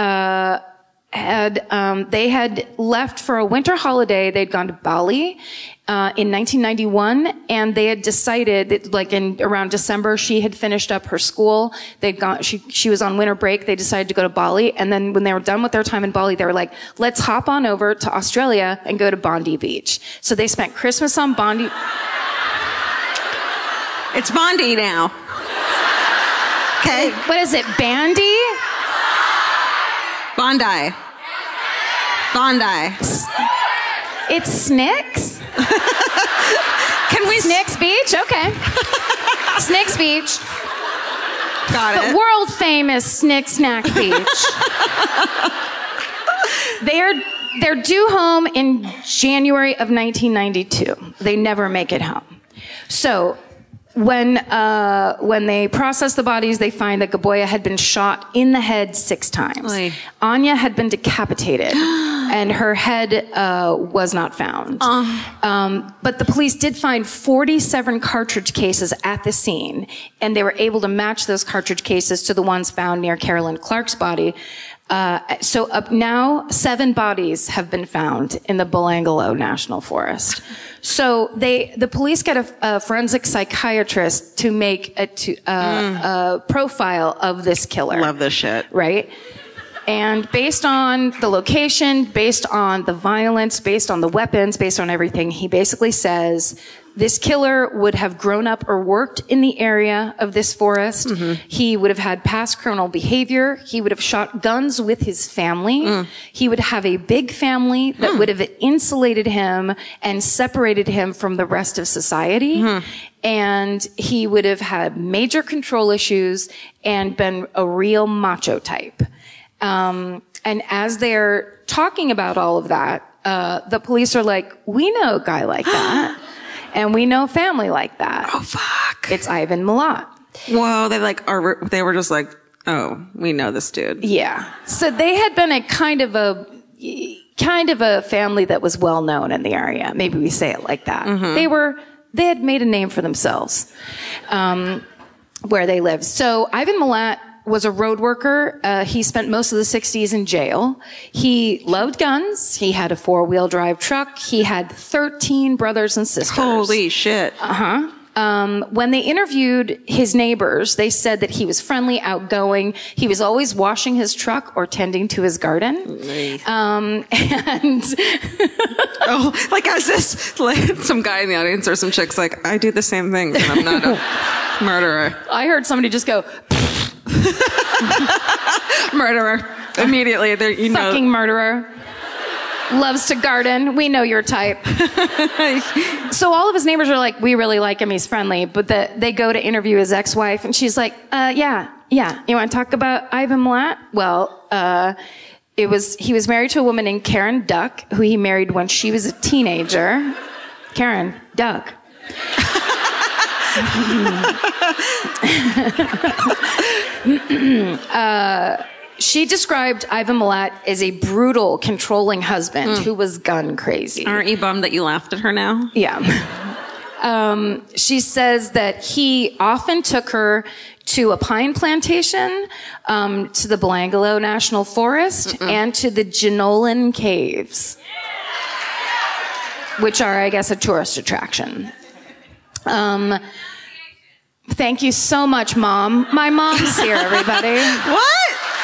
had left for a winter holiday. They'd gone to Bali in 1991, and they had decided that, in around December, she had finished up her school. She was on winter break. They decided to go to Bali, and then when they were done with their time in Bali, they were like, let's hop on over to Australia and go to Bondi Beach. So they spent Christmas on Bondi. It's Bondi now. Okay. What is it, Bandy? Bondi. It's Snicks? Can we... Snicks Beach? Okay. Snicks Beach. Got it. The world famous Snick Snack Beach. They're due home in January of 1992. They never make it home. So When they processed the bodies, they find that Gaboya had been shot in the head 6 times. Oy. Anya had been decapitated, and her head was not found. But the police did find 47 cartridge cases at the scene, and they were able to match those cartridge cases to the ones found near Carolyn Clark's body. So up now, 7 bodies have been found in the Belangolo National Forest. So the police get a forensic psychiatrist to make a profile of this killer. Love this shit. Right? And based on the location, based on the violence, based on the weapons, based on everything, he basically says this killer would have grown up or worked in the area of this forest. He would have had past criminal behavior. He would have shot guns with his family. He would have a big family that would have insulated him and separated him from the rest of society. And he would have had major control issues and been a real macho type. And as they're talking about all of that, the police are like, we know a guy like that. And we know a family like that. Oh, fuck. It's Ivan Milat. Whoa, they were just like, oh, we know this dude. Yeah. So they had been a kind of a family that was well known in the area. Maybe we say it like that. They had made a name for themselves, where they lived. So Ivan Milat was a road worker. He spent most of the 60s in jail. He loved guns. He had a 4-wheel drive truck. He had 13 brothers and sisters. Holy shit. When they interviewed his neighbors, they said that he was friendly, outgoing. He was always washing his truck or tending to his garden. And like as this, like some guy in the audience or some chick's like, I do the same thing, but I'm not a murderer. I heard somebody just go, murderer. Immediately, fucking murderer. Loves to garden. We know your type. So all of his neighbors are like, we really like him. He's friendly. But they go to interview his ex-wife, and she's like, yeah. You want to talk about Ivan Milat? Well, he was married to a woman named Karen Duck, who he married when she was a teenager. Karen Duck. She described Ivan Milat as a brutal, controlling husband who was gun crazy. Aren't you bummed that you laughed at her now? Yeah. She says that he often took her to a pine plantation, to the Belangolo National Forest, and to the Jenolan Caves, which are, I guess, a tourist attraction. Thank you so much, Mom. My mom's here, everybody. What?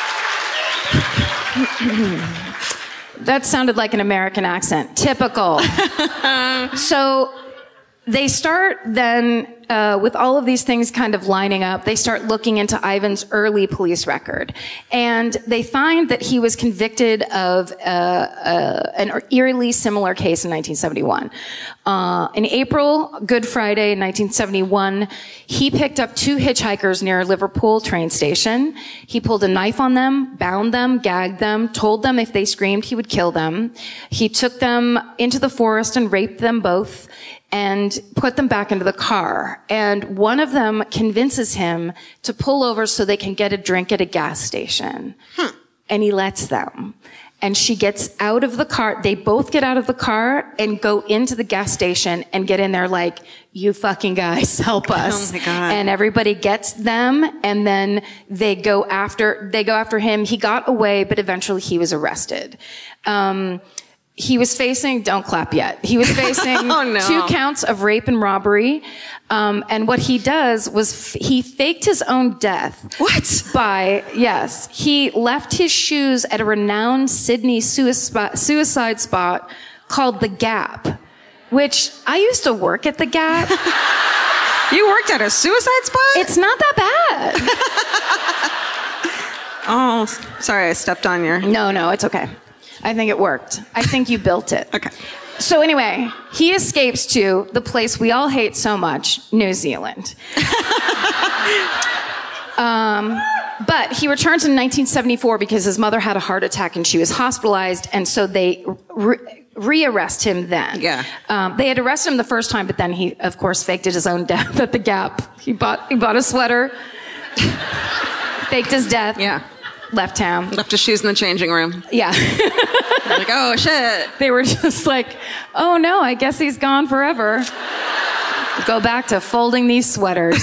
That sounded like an American accent. Typical. So they start then, with all of these things kind of lining up, they start looking into Ivan's early police record. And they find that he was convicted of an eerily similar case in 1971. In April, Good Friday, 1971, he picked up 2 hitchhikers near Liverpool train station. He pulled a knife on them, bound them, gagged them, told them if they screamed, he would kill them. He took them into the forest and raped them both and put them back into the car. And one of them convinces him to pull over so they can get a drink at a gas station. And he lets them. And she gets out of the car. They both get out of the car and go into the gas station and get in there like, you fucking guys, help us. Oh my God. And everybody gets them, and then they go after him. He got away, but eventually he was arrested. He was facing, don't clap yet. He was facing 2 counts of rape and robbery. And what he does was he faked his own death. What? He left his shoes at a renowned Sydney suicide spot called The Gap, which I used to work at The Gap. You worked at a suicide spot? It's not that bad. Oh, sorry, I stepped on your... No, it's okay. I think it worked. I think you built it. Okay. So anyway, he escapes to the place we all hate so much, New Zealand. But he returns in 1974 because his mother had a heart attack and she was hospitalized, and so they rearrest him then. Yeah. They had arrested him the first time, but then he, of course, faked his own death at the Gap. He bought a sweater, faked his death. Yeah. Left town. Left his shoes in the changing room. Yeah. Like, oh, shit. They were just like, oh, no, I guess he's gone forever. Go back to folding these sweaters.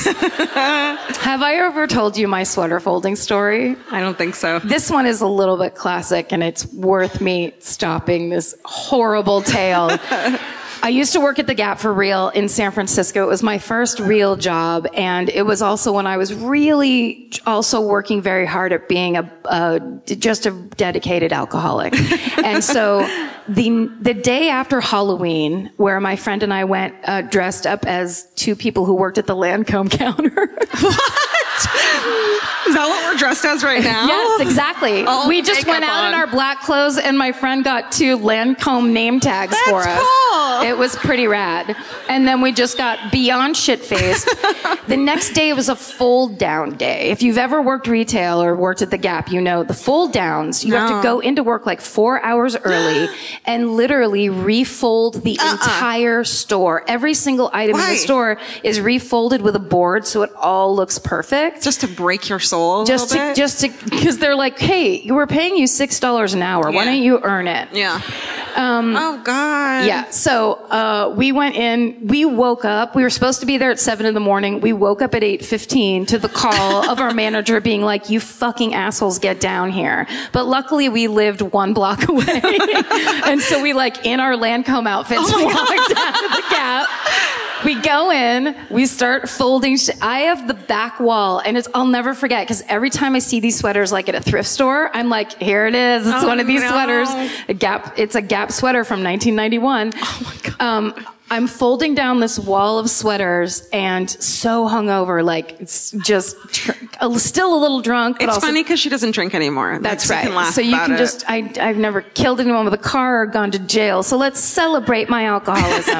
Have I ever told you my sweater folding story? I don't think so. This one is a little bit classic, and it's worth me stopping this horrible tale. I used to work at the Gap for real in San Francisco. It was my first real job, and it was also when I was really also working very hard at being just a dedicated alcoholic. And so the day after Halloween, where my friend and I went dressed up as two people who worked at the Lancome counter. What? Is that what we're dressed as right now? Yes, exactly. All We just went out in our black clothes, and my friend got 2 Lancome name tags for us. Cool. It was pretty rad. And then we just got beyond shit-faced. The next day was a fold-down day. If you've ever worked retail or worked at the Gap, you know the fold-downs. You have to go into work like 4 hours early and literally refold the entire store. Every single item in the store is refolded with a board so it all looks perfect. Just to break your soul Just to, because they're like, hey, we're paying you $6 an hour. Why don't you earn it? Yeah. Oh, God. Yeah. So we went in. We woke up. We were supposed to be there at 7 a.m. We woke up at 8:15 to the call of our manager being like, "You fucking assholes, get down here." But luckily, we lived 1 block away, and so we in our Lancome outfits walked down to the Gap. We go in, we start folding. I have the back wall, and I'll never forget, because every time I see these sweaters at a thrift store, I'm like, here it is. It's one of these sweaters. It's a Gap sweater from 1991. Oh my God. I'm folding down this wall of sweaters and so hungover, it's just still a little drunk. But it's funny because she doesn't drink anymore. That's right. So you can just, I've never killed anyone with a car or gone to jail. So let's celebrate my alcoholism.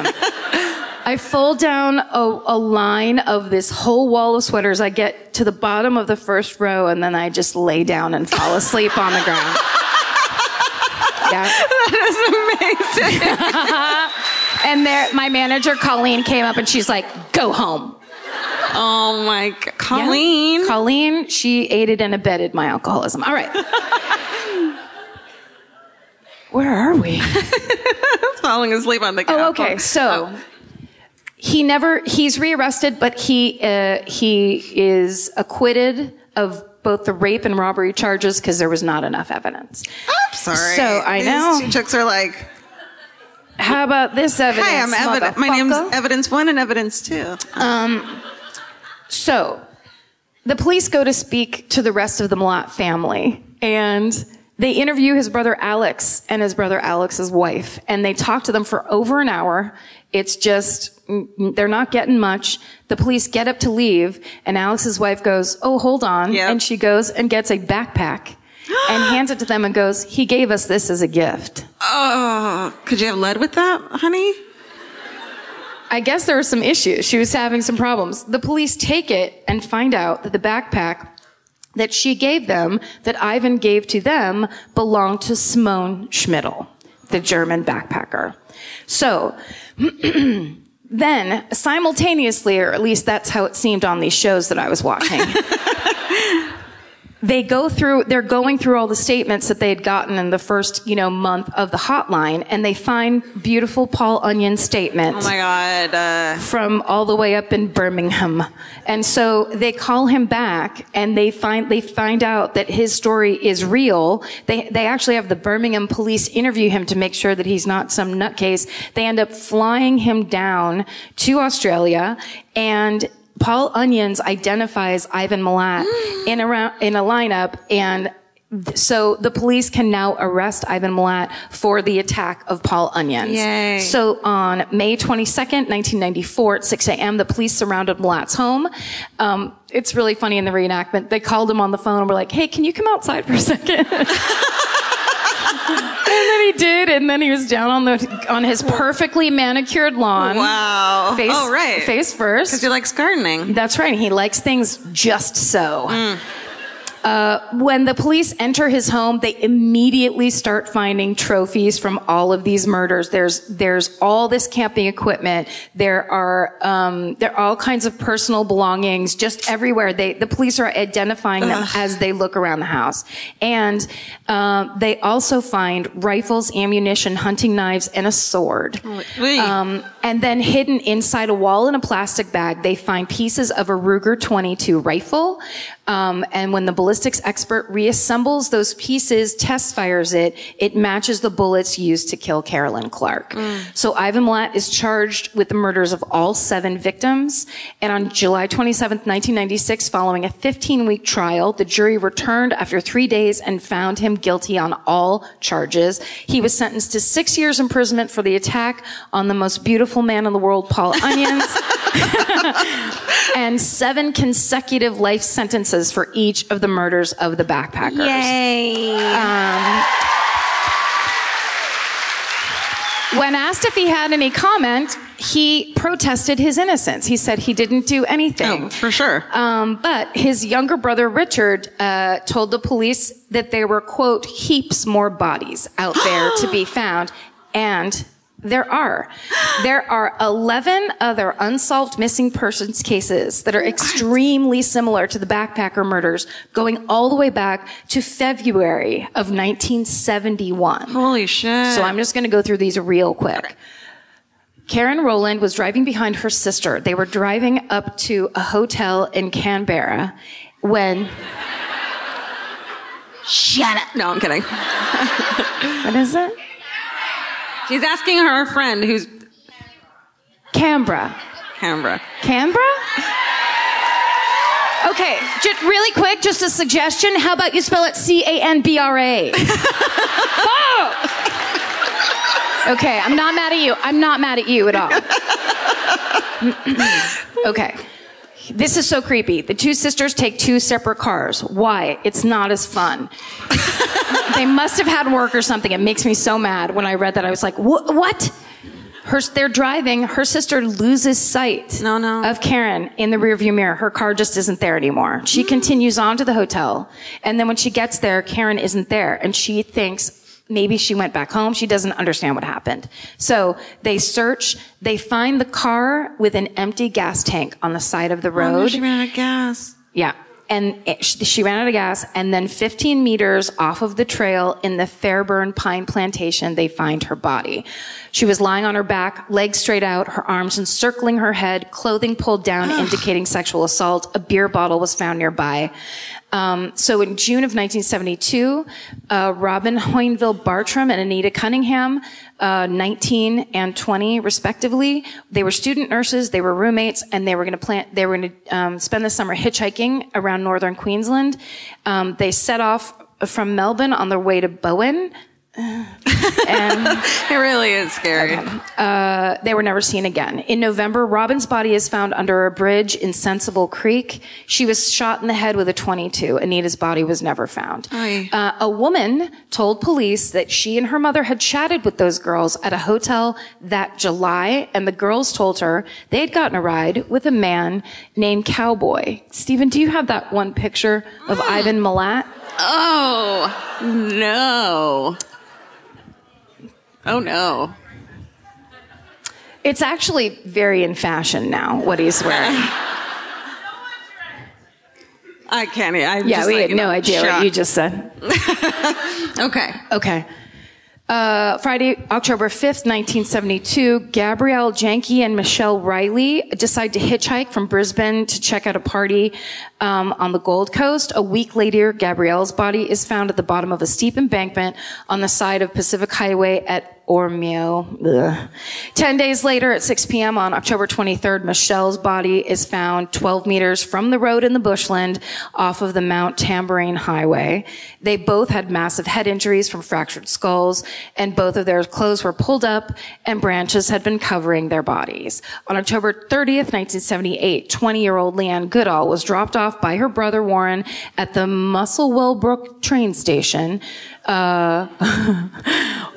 I fold down a line of this whole wall of sweaters. I get to the bottom of the first row, and then I just lay down and fall asleep on the ground. Yeah. That is amazing. And my manager, Colleen, came up, and she's like, go home. Oh, my God. Colleen? Yeah. Colleen, she aided and abetted my alcoholism. All right. Where are we? Falling asleep on the couch. Oh, okay. So... He's rearrested, but he is acquitted of both the rape and robbery charges because there was not enough evidence. I'm sorry. So I know. These 2 chicks are like, how about this evidence? hi, I'm evidence. My name's Evidence 1 and Evidence 2. So the police go to speak to the rest of the Milat family, and they interview his brother Alex and his brother Alex's wife, and they talk to them for over an hour. It's just, they're not getting much. The police get up to leave, and Alex's wife goes, oh, hold on. Yep. And she goes and gets a backpack and hands it to them and goes, he gave us this as a gift. Oh, could you have led with that, honey? I guess there were some issues. She was having some problems. The police take it and find out that the backpack that she gave them, that Ivan gave to them, belonged to Simone Schmidl, the German backpacker. So, then, simultaneously, or at least that's how it seemed on these shows that I was watching, they're going through all the statements that they had gotten in the first, month of the hotline, and they find beautiful Paul Onion's statement. Oh my God. From all the way up in Birmingham. And so they call him back, and they find out that his story is real. They actually have the Birmingham police interview him to make sure that he's not some nutcase. They end up flying him down to Australia, and Paul Onions identifies Ivan Milat in a lineup, and so the police can now arrest Ivan Milat for the attack of Paul Onions. Yay. So on May 22nd, 1994 at 6 a.m., the police surrounded Milat's home. It's really funny in the reenactment. They called him on the phone and were like, hey, can you come outside for a second? And then he did, and then he was down on his perfectly manicured lawn. Wow. Face first. Because he likes gardening. That's right. He likes things just so. When the police enter his home, they immediately start finding trophies from all of these murders. There's all this camping equipment. There are all kinds of personal belongings just everywhere. The police are identifying them as they look around the house. And they also find rifles, ammunition, hunting knives, and a sword. And then hidden inside a wall in a plastic bag, they find pieces of a Ruger 22 rifle. And when the ballistics expert reassembles those pieces, test fires it, it matches the bullets used to kill Carolyn Clark. So Ivan Milat is charged with the murders of all 7 victims. And on July 27th, 1996, following a 15-week trial, the jury returned after 3 days and found him guilty on all charges. He was sentenced to 6 years imprisonment for the attack on the most beautiful man in the world, Paul Onions, and 7 consecutive life sentences for each of the murders of the backpackers. Yay! When asked if he had any comment, he protested his innocence. He said he didn't do anything. Oh, for sure. But his younger brother, Richard, told the police that there were, quote, heaps more bodies out there to be found. And there are 11 other unsolved missing persons cases that are extremely similar to the backpacker murders, going all the way back to February of 1971. Holy shit. So I'm just going to go through these real quick. Okay. Karen Rowland was driving behind her sister. They were driving up to a hotel in Canberra when... Shut up. No, I'm kidding. What is it? She's asking her friend who's... Canberra. Canberra. Okay, just really quick, just a suggestion. How about you spell it C-A-N-B-R-A? Oh! Okay, I'm not mad at you. I'm not mad at you at all. Okay. This is so creepy. The 2 sisters take 2 separate cars. Why? It's not as fun. They must have had work or something. It makes me so mad. When I read that, I was like, what? They're driving. Her sister loses sight of Karen in the rearview mirror. Her car just isn't there anymore. She continues on to the hotel. And then when she gets there, Karen isn't there. And she thinks maybe she went back home. She doesn't understand what happened. So they search. They find the car with an empty gas tank on the side of the road. Oh, no, she ran out of gas. Yeah. And she ran out of gas, and then 15 meters off of the trail in the Fairburn Pine Plantation, they find her body. She was lying on her back, legs straight out, her arms encircling her head, clothing pulled down, indicating sexual assault. A beer bottle was found nearby. So in June of 1972, Robin Hoynville Bartram and Anita Cunningham, 19 and 20 respectively, they were student nurses, they were roommates, and they were going to spend the summer hitchhiking around northern Queensland. They set off from Melbourne on their way to Bowen. And it really is scary. Okay. They were never seen again. In November, Robin's body is found under a bridge in Sensible Creek. She was shot in the head with a 22. Anita's body was never found. A woman told police that she and her mother had chatted with those girls at a hotel that July, and the girls told her they had gotten a ride with a man named Cowboy. Stephen, do you have that one picture of Ivan Milat? Oh, no. Oh, no. It's actually very in fashion now, what he's wearing. I can't. We had no idea what you just said. Okay. Friday, October 5th, 1972, Gabrielle Janke and Michelle Riley decide to hitchhike from Brisbane to check out a party on the Gold Coast. A week later, Gabrielle's body is found at the bottom of a steep embankment on the side of Pacific Highway at Ormeau. 10 days later, at 6 p.m. on October 23rd, Michelle's body is found 12 meters from the road in the bushland off of the Mount Tambourine Highway. They both had massive head injuries from fractured skulls, and both of their clothes were pulled up, and branches had been covering their bodies. On October 30th, 1978, 20-year-old Leanne Goodall was dropped off by her brother Warren at the Musselwell Brook train station.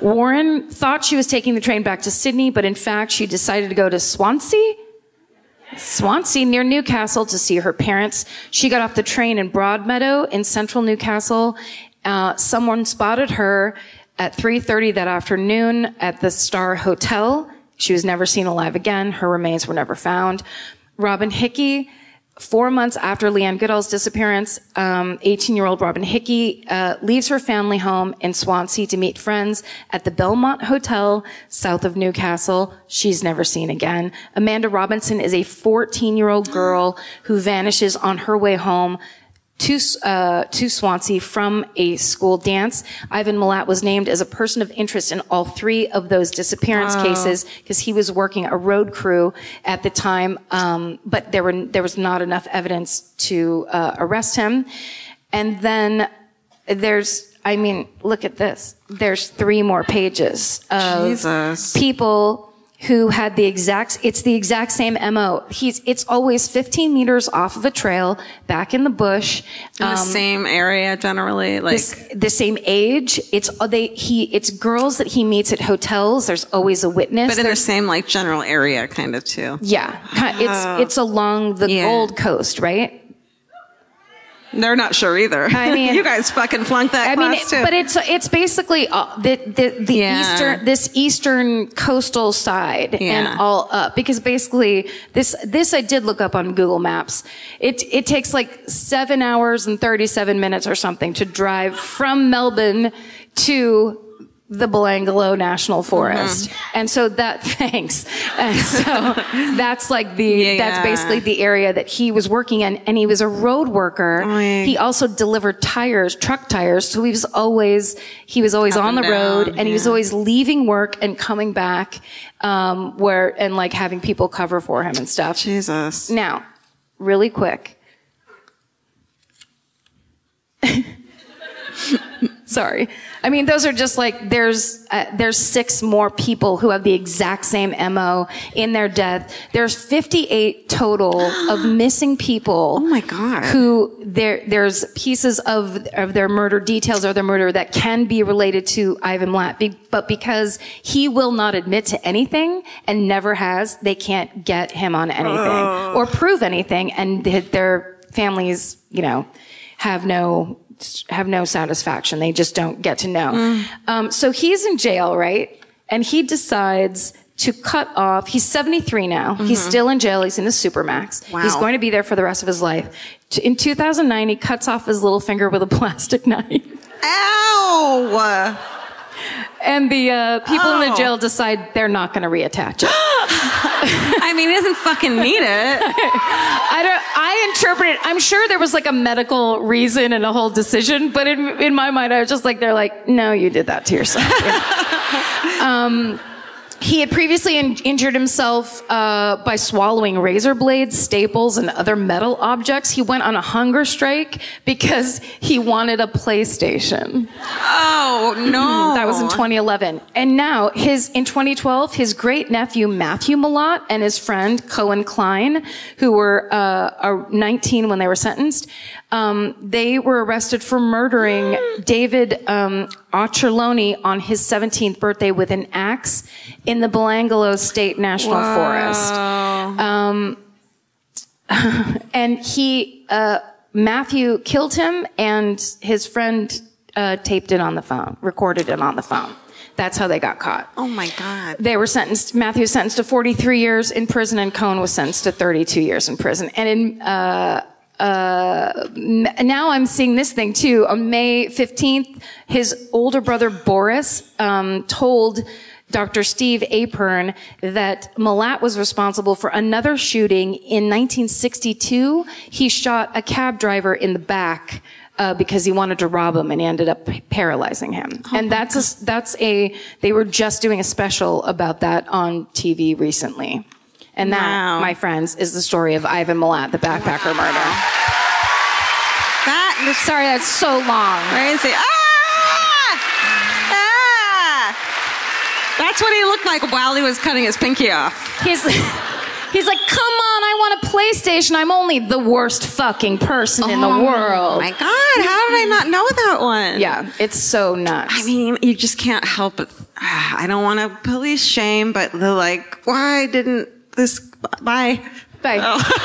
Warren thought she was taking the train back to Sydney, but in fact, she decided to go to Swansea. Swansea near Newcastle to see her parents. She got off the train in Broadmeadow in central Newcastle. Someone spotted her at 3:30 that afternoon at the Star Hotel. She was never seen alive again. Her remains were never found. Robin Hickey, 4 months after Leanne Goodall's disappearance, 18-year-old Robin Hickey leaves her family home in Swansea to meet friends at the Belmont Hotel south of Newcastle. She's never seen again. Amanda Robinson is a 14-year-old girl who vanishes on her way home to Swansea from a school dance. Ivan Milat was named as a person of interest in all 3 of those disappearance cases because he was working a road crew at the time, but there was not enough evidence to arrest him. And then look at this. There's 3 more pages of people who had the exact same MO. It's always 15 meters off of a trail, back in the bush. In the same area, generally, like. The same age. It's girls that he meets at hotels. There's always a witness. But in the same, like, general area, kind of, too. Yeah. It's along the Gold Coast, right? They're not sure either. I mean, you guys fucking flunked that class too. But it's basically this eastern coastal side and all up, because basically this I did look up on Google Maps. It takes like 7 hours and 37 minutes or something to drive from Melbourne to the Belanglo National Forest. And so thanks. And so that's like that's basically the area that he was working in. And he was a road worker. He also delivered truck tires. So he was always on the road, and he was always leaving work and coming back, and like having people cover for him and stuff. Jesus. Now, really quick. Sorry. I mean, those are just like, there's 6 more people who have the exact same MO in their death. There's 58 total of missing people. Oh my God. Who there's pieces of their murder, details of their murder that can be related to Ivan Milat, but because he will not admit to anything and never has, they can't get him on anything or prove anything, and their families, have no satisfaction. They just don't get to know. So he's in jail, right? And he decides to cut off. He's 73 now. He's still in jail. He's in a supermax. Wow. He's going to be there for the rest of his life. In 2009, he cuts off his little finger with a plastic knife. Ow! And the people in the jail decide they're not going to reattach it. I mean, he doesn't fucking need it. I interpret it. I'm sure there was like a medical reason and a whole decision, but in my mind, I was just like, they're like, no, you did that to yourself. He had previously injured himself by swallowing razor blades, staples, and other metal objects. He went on a hunger strike because he wanted a PlayStation. Oh, no. That was in 2011. And now, in 2012, his great-nephew Matthew Milat and his friend Cohen Klein, who were 19 when they were sentenced, they were arrested for murdering David Aucherloni on his 17th birthday with an axe in the Belanglo State National Forest. And Matthew killed him, and his friend taped it on the phone, recorded it on the phone. That's how they got caught. Oh my God. They were Matthew was sentenced to 43 years in prison, and Cohen was sentenced to 32 years in prison. And now I'm seeing this thing too. On May 15th, his older brother Boris told Dr. Steve Apern that Milat was responsible for another shooting in 1962. He shot a cab driver in the back because he wanted to rob him, and he ended up paralyzing him. And they were just doing a special about that on TV recently. And that, my friends, is the story of Ivan Milat, the backpacker murder. Sorry, that's so long. Crazy. That's what he looked like while he was cutting his pinky off. He's like, come on, I want a PlayStation. I'm only the worst fucking person in the world. Oh my God, how did I not know that one? Yeah, it's so nuts. I mean, you just can't help it. I don't want to police shame, but they're like, why didn't this, bye. Bye.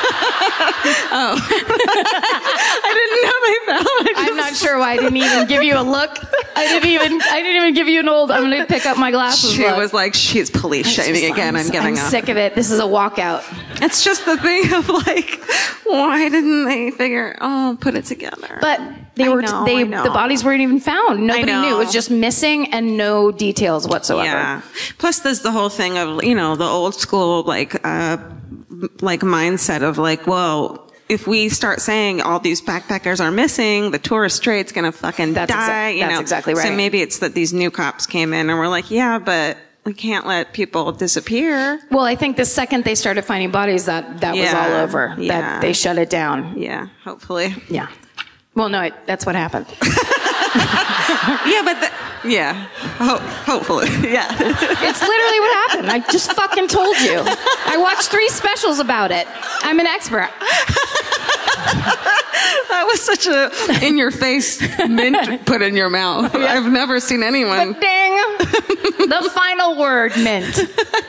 I didn't know they fell. I'm not sure why I didn't even give you a look. I didn't even give you an old, I'm going to pick up my glasses. She was like, she's police shaming again. I'm giving up. I'm sick of it. This is a walkout. It's just the thing of like, why didn't they put it together? But the bodies weren't even found. Nobody knew. It was just missing and no details whatsoever. Yeah. Plus there's the whole thing of, the old school, like mindset of like, well, if we start saying all these backpackers are missing, the Torres Strait's gonna fucking die. That's exactly right. So maybe it's that these new cops came in and were like, yeah, but we can't let people disappear. Well, I think the second they started finding bodies, that was all over. Yeah. That they shut it down. Yeah, hopefully. Yeah. Well, no, that's what happened. Hopefully. Yeah. It's literally what happened. I just fucking told you. I watched 3 specials about it. I'm an expert. That was such a in-your-face mint put in your mouth. Yeah. I've never seen anyone. But ding! The final word, mint.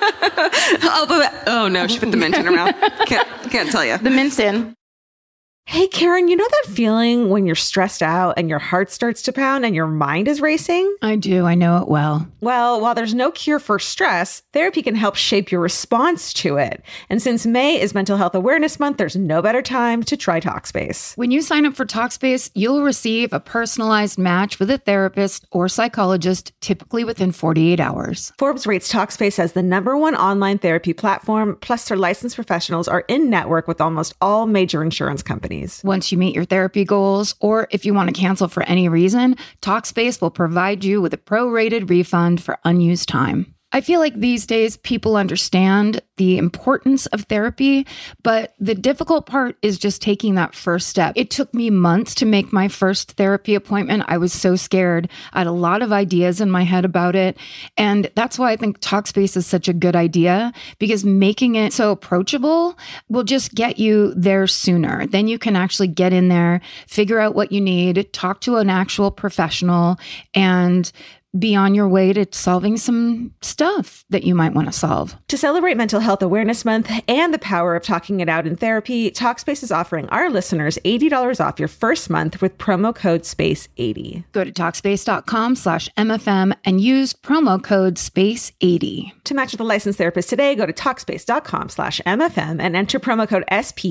Oh no, she put the mint in her mouth. Can't tell you. The mint's in. Hey, Karen, you know that feeling when you're stressed out and your heart starts to pound and your mind is racing? I do. I know it well. Well, while there's no cure for stress, therapy can help shape your response to it. And since May is Mental Health Awareness Month, there's no better time to try Talkspace. When you sign up for Talkspace, you'll receive a personalized match with a therapist or psychologist, typically within 48 hours. Forbes rates Talkspace as the #1 online therapy platform, plus their licensed professionals are in network with almost all major insurance companies. Once you meet your therapy goals, or if you want to cancel for any reason, Talkspace will provide you with a prorated refund for unused time. I feel like these days people understand the importance of therapy, but the difficult part is just taking that first step. It took me months to make my first therapy appointment. I was so scared. I had a lot of ideas in my head about it. And that's why I think Talkspace is such a good idea, because making it so approachable will just get you there sooner. Then you can actually get in there, figure out what you need, talk to an actual professional, and be on your way to solving some stuff that you might want to solve. To celebrate Mental Health Awareness Month and the power of talking it out in therapy, Talkspace is offering our listeners $80 off your first month with promo code SPACE80. Go to Talkspace.com/MFM and use promo code SPACE80. To match with a licensed therapist today, go to Talkspace.com/MFM and enter promo code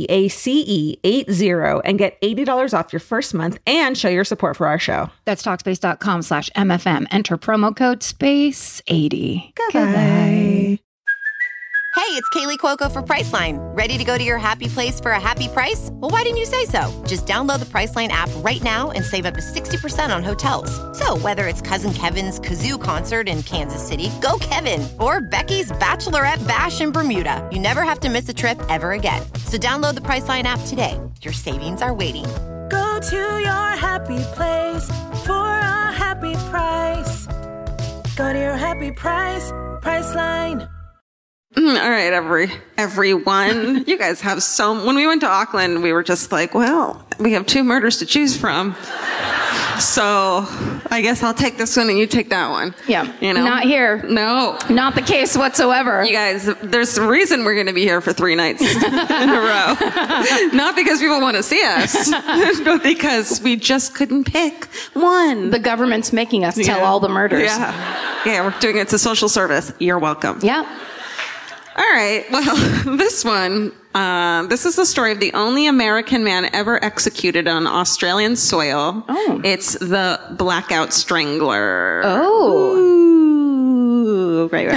SPACE80 and get $80 off your first month and show your support for our show. That's Talkspace.com/MFM. Enter promo code SPACE80. Goodbye. Hey, it's Kaylee Cuoco for Priceline. Ready to go to your happy place for a happy price? Well, why didn't you say so? Just download the Priceline app right now and save up to 60% on hotels. So whether it's Cousin Kevin's Kazoo Concert in Kansas City, go Kevin, or Becky's Bachelorette Bash in Bermuda, you never have to miss a trip ever again. So download the Priceline app today. Your savings are waiting. Go to your happy place for a happy price. Go to your happy price, Priceline. All right, everyone. You guys have when we went to Auckland, we were just like, well, we have 2 murders to choose from. So I guess I'll take this one and you take that one. Yeah. Not here. No. Not the case whatsoever. You guys, there's a reason we're going to be here for 3 nights in a row. Not because people want to see us, but because we just couldn't pick one. The government's making us tell all the murders. Yeah, we're doing it. It's a social service. You're welcome. Yeah. All right. Well, this one, this is the story of the only American man ever executed on Australian soil. Oh. It's the Blackout Strangler. Oh. Ooh. Right.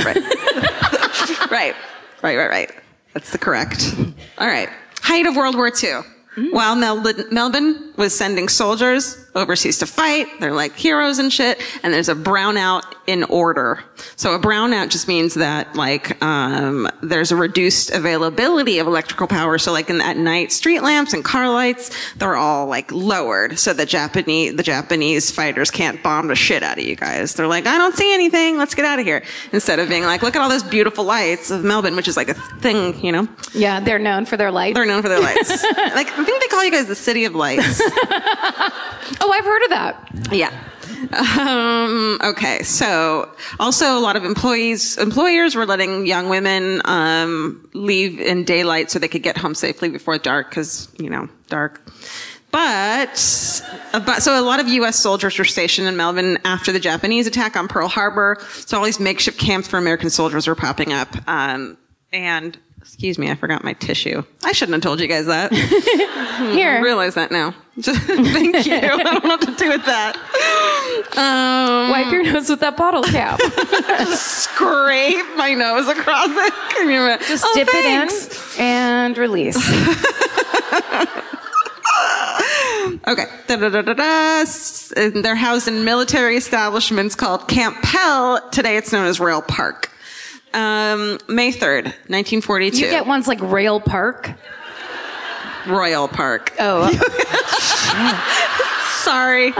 Right. That's the correct. All right. Height of World War II. While Melbourne was sending soldiers overseas to fight, they're like heroes and shit, and there's a brownout in order. So a brownout just means that there's a reduced availability of electrical power. So like at night, street lamps and car lights, they're all like lowered so that the Japanese fighters can't bomb the shit out of you guys. They're like, I don't see anything, let's get out of here. Instead of being like, look at all those beautiful lights of Melbourne, which is like a thing, Yeah, they're known for their lights. Like, I think they call you guys the City of Lights. Oh, I've heard of that. Yeah. Okay, so also a lot of employers were letting young women leave in daylight so they could get home safely before dark, because, dark. But so a lot of U.S. soldiers were stationed in Melbourne after the Japanese attack on Pearl Harbor. So all these makeshift camps for American soldiers were popping up. And excuse me, I forgot my tissue. I shouldn't have told you guys that. Here. I realize that now. Thank you. I don't know what to do with that. Wipe your nose with that bottle cap. Scrape my nose across it. Can you imagine? Just dip it in and release. Okay. They're housed in military establishments called Camp Pell. Today it's known as Royal Park. May 3rd, 1942. You get ones like Rail Park? Royal Park. Oh. Sorry.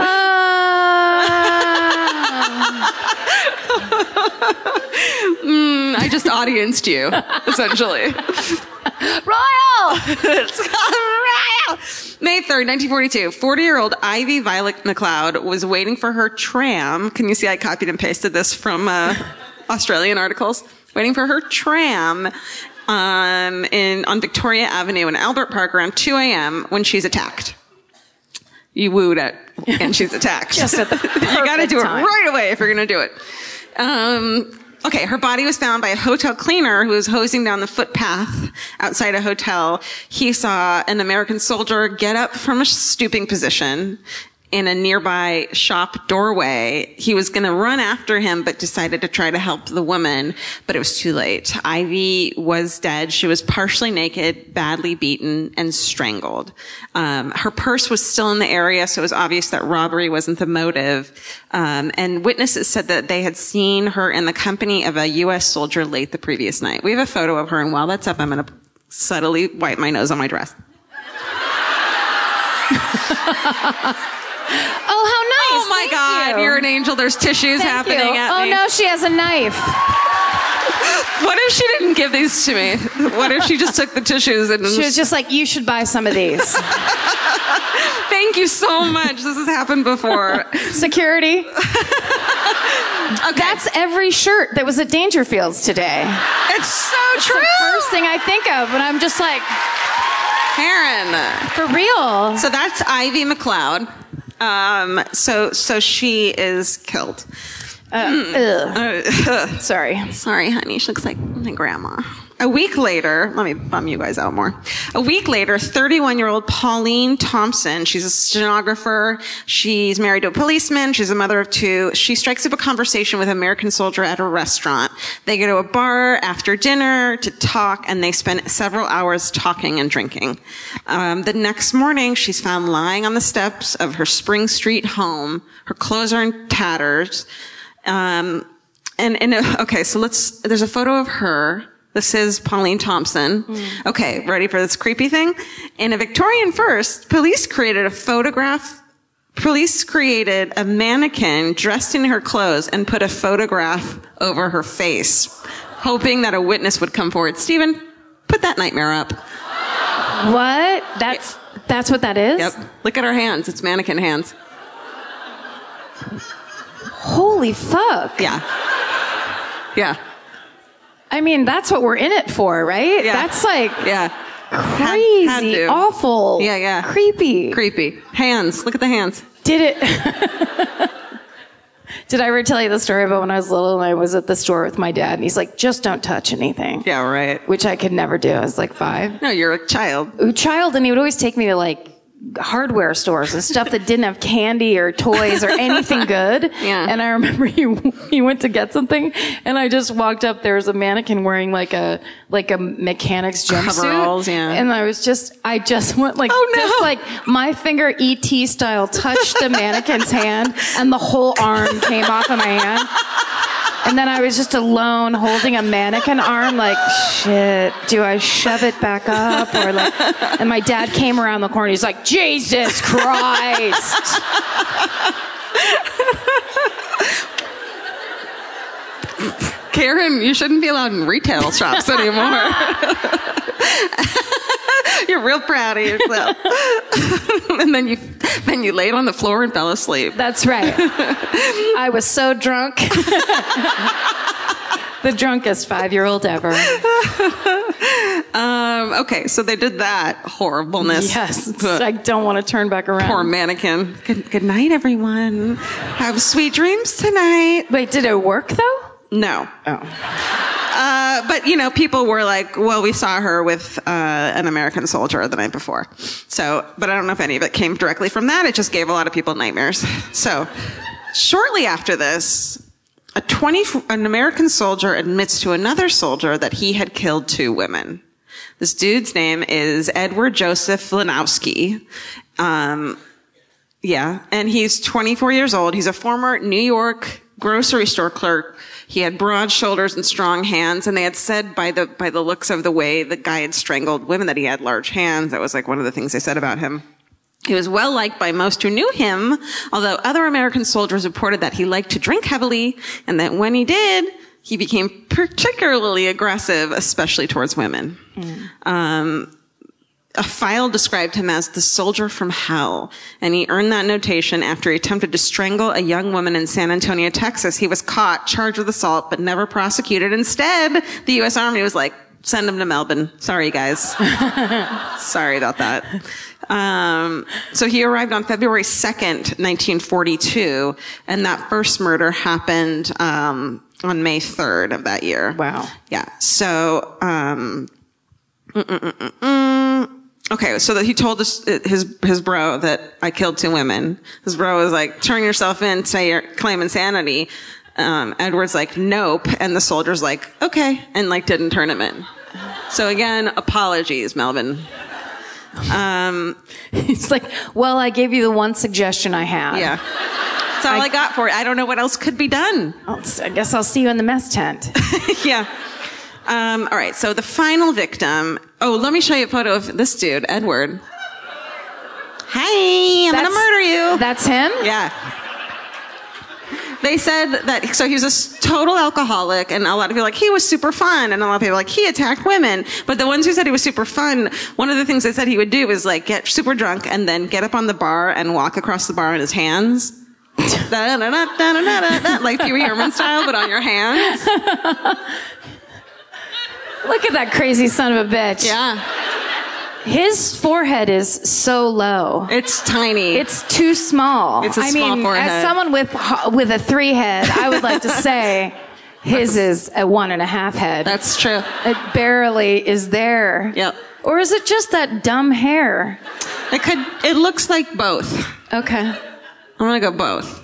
I just audienced you, essentially. Royal! It's Royal! May 3rd, 1942. 40-year-old Ivy Violet McLeod was waiting for her tram. Can you see I copied and pasted this from Australian articles? Waiting for her tram on Victoria Avenue in Albert Park around 2 a.m. when she's attacked. You wooed it, and she's attacked. Just at the You got to do time. it right away if you're going to do it. Okay, her body was found by a hotel cleaner who was hosing down the footpath outside a hotel. He saw an American soldier get up from a stooping position in a nearby shop doorway. He was going to run after him, but decided to try to help the woman, but it was too late. Ivy was dead. She was partially naked, badly beaten, and strangled. Her purse was still in the area, so it was obvious that robbery wasn't the motive. And witnesses said that they had seen her in the company of a U.S. soldier late the previous night. We have a photo of her, and while that's up, I'm going to subtly wipe my nose on my dress. Oh, how nice. Oh my God, you're an angel. There's tissues happening at me. Oh no, she has a knife. What if she didn't give these to me? What if she just took the tissues and She was just like, you should buy some of these. Thank you so much. This has happened before. Security. Okay. That's every shirt that was at Dangerfields today. It's so It's true. the first thing I think of when I'm just like, Karen. for real. So that's Ivy McLeod. So she is killed. Sorry. Sorry, honey. She looks like my grandma. A week later, let me bum you guys out more. A week later, 31-year-old Pauline Thompson, she's a stenographer. She's married to a policeman. She's a mother of two. She strikes up a conversation with an American soldier at a restaurant. They go to a bar after dinner to talk, and they spend several hours talking and drinking. The next morning, she's found lying on the steps of her Spring Street home. Her clothes are in tatters. Okay, so there's a photo of her. This is Pauline Thompson. Okay, ready for this creepy thing? In a Victorian first, police created a mannequin dressed in her clothes and put a photograph over her face, hoping that a witness would come forward. Stephen, put that nightmare up. What? That's what that is? Yep. Look at her hands. It's mannequin hands. Holy fuck. Yeah. Yeah. I mean, that's what we're in it for, right? Yeah. That's like Had crazy, to. awful, Yeah. creepy. Creepy. Hands. Look at the hands. Did it? Did I ever tell you the story about when I was little and I was at the store with my dad and he's like, just don't touch anything. Yeah, right. Which I could never do. I was like 5. No, you're a child. And he would always take me to like hardware stores and stuff that didn't have candy or toys or anything good. Yeah. And I remember he went to get something and I just walked up. There was a mannequin wearing like a mechanic's jumpsuit. Coveralls, yeah. And I just went like, just like my finger ET style touched the mannequin's hand and the whole arm came off of my hand. And then I was just alone holding a mannequin arm like, shit, do I shove it back up? Or like, and my dad came around the corner. He's like, Jesus Christ. Karen, you shouldn't be allowed in retail shops anymore. You're real proud of yourself. And then you laid on the floor and fell asleep. That's right. I was so drunk. The drunkest 5-year-old ever. Okay, so they did that horribleness. Yes, I don't want to turn back around. Poor mannequin. Good night, everyone. Have sweet dreams tonight. Wait, did it work though? No. Oh. But, people were like, well, we saw her with an American soldier the night before. So, but I don't know if any of it came directly from that. It just gave a lot of people nightmares. So, shortly after this, an American soldier admits to another soldier that he had killed 2 women. This dude's name is Edward Joseph Lanowski. And he's 24 years old. He's a former New York grocery store clerk. He had broad shoulders and strong hands, and they had said by the looks of the way the guy had strangled women that he had large hands. That was like one of the things they said about him. He was well liked by most who knew him, although other American soldiers reported that he liked to drink heavily, and that when he did, he became particularly aggressive, especially towards women. A file described him as the soldier from hell, and he earned that notation after he attempted to strangle a young woman in San Antonio, Texas. He was caught, charged with assault, but never prosecuted. Instead, the U.S. Army was like, send him to Melbourne. Sorry, guys. Sorry about that. So he arrived on February 2nd, 1942, and that first murder happened on May 3rd of that year. Wow. Yeah. So, okay, so that he told his bro that I killed 2 women. His bro was like, turn yourself in, claim insanity. Edward's like, nope. And the soldier's like, okay. And like, didn't turn him in. So again, apologies, Melvin. He's like, well, I gave you the one suggestion I had. Yeah. That's all I got for it. I don't know what else could be done. I guess I'll see you in the mess tent. Yeah. All right. So the final victim. Oh, let me show you a photo of this dude, Edward. Hey, I'm going to murder you. That's him? Yeah. They said that, so he was a total alcoholic, and a lot of people were like, he was super fun, and a lot of people were like, he attacked women. But the ones who said he was super fun, one of the things they said he would do was like get super drunk and then get up on the bar and walk across the bar on his hands. Like Pee Wee Herman style, but on your hands. Look at that crazy son of a bitch. Yeah. His forehead is so low. It's tiny. It's too small. It's a small forehead. As someone with a 3 head, I would like to say his is a 1.5 head. That's true. It barely is there. Yep. Or is it just that dumb hair? It looks like both. Okay. I'm gonna go both.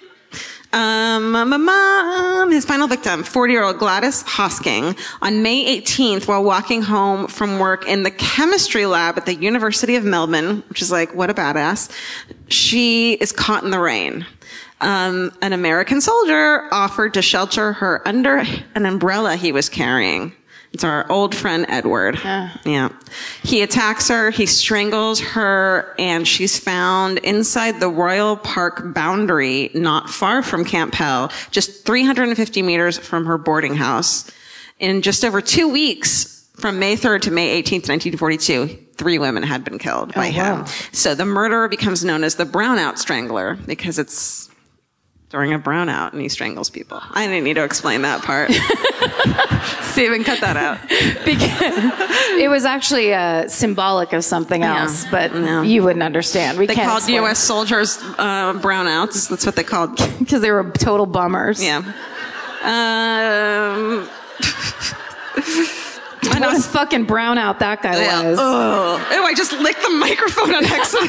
His final victim, 40-year-old Gladys Hosking, on May 18th, while walking home from work in the chemistry lab at the University of Melbourne, which is like, what a badass, she is caught in the rain. An American soldier offered to shelter her under an umbrella he was carrying. It's our old friend Edward. Yeah. He attacks her, he strangles her, and she's found inside the Royal Park boundary, not far from Camp Hell, just 350 meters from her boarding house. In just over 2 weeks, from May 3rd to May 18th, 1942, 3 women had been killed by him. Wow. So the murderer becomes known as the Brownout Strangler because it's during a brownout and he strangles people. I didn't need to explain that part. Steven, cut that out. Because it was actually symbolic of something else, but you wouldn't understand. They called U.S. soldiers brownouts. That's what they called. Because they were total bummers. Yeah. What a fucking brownout that guy was. Oh, I just licked the microphone on accident.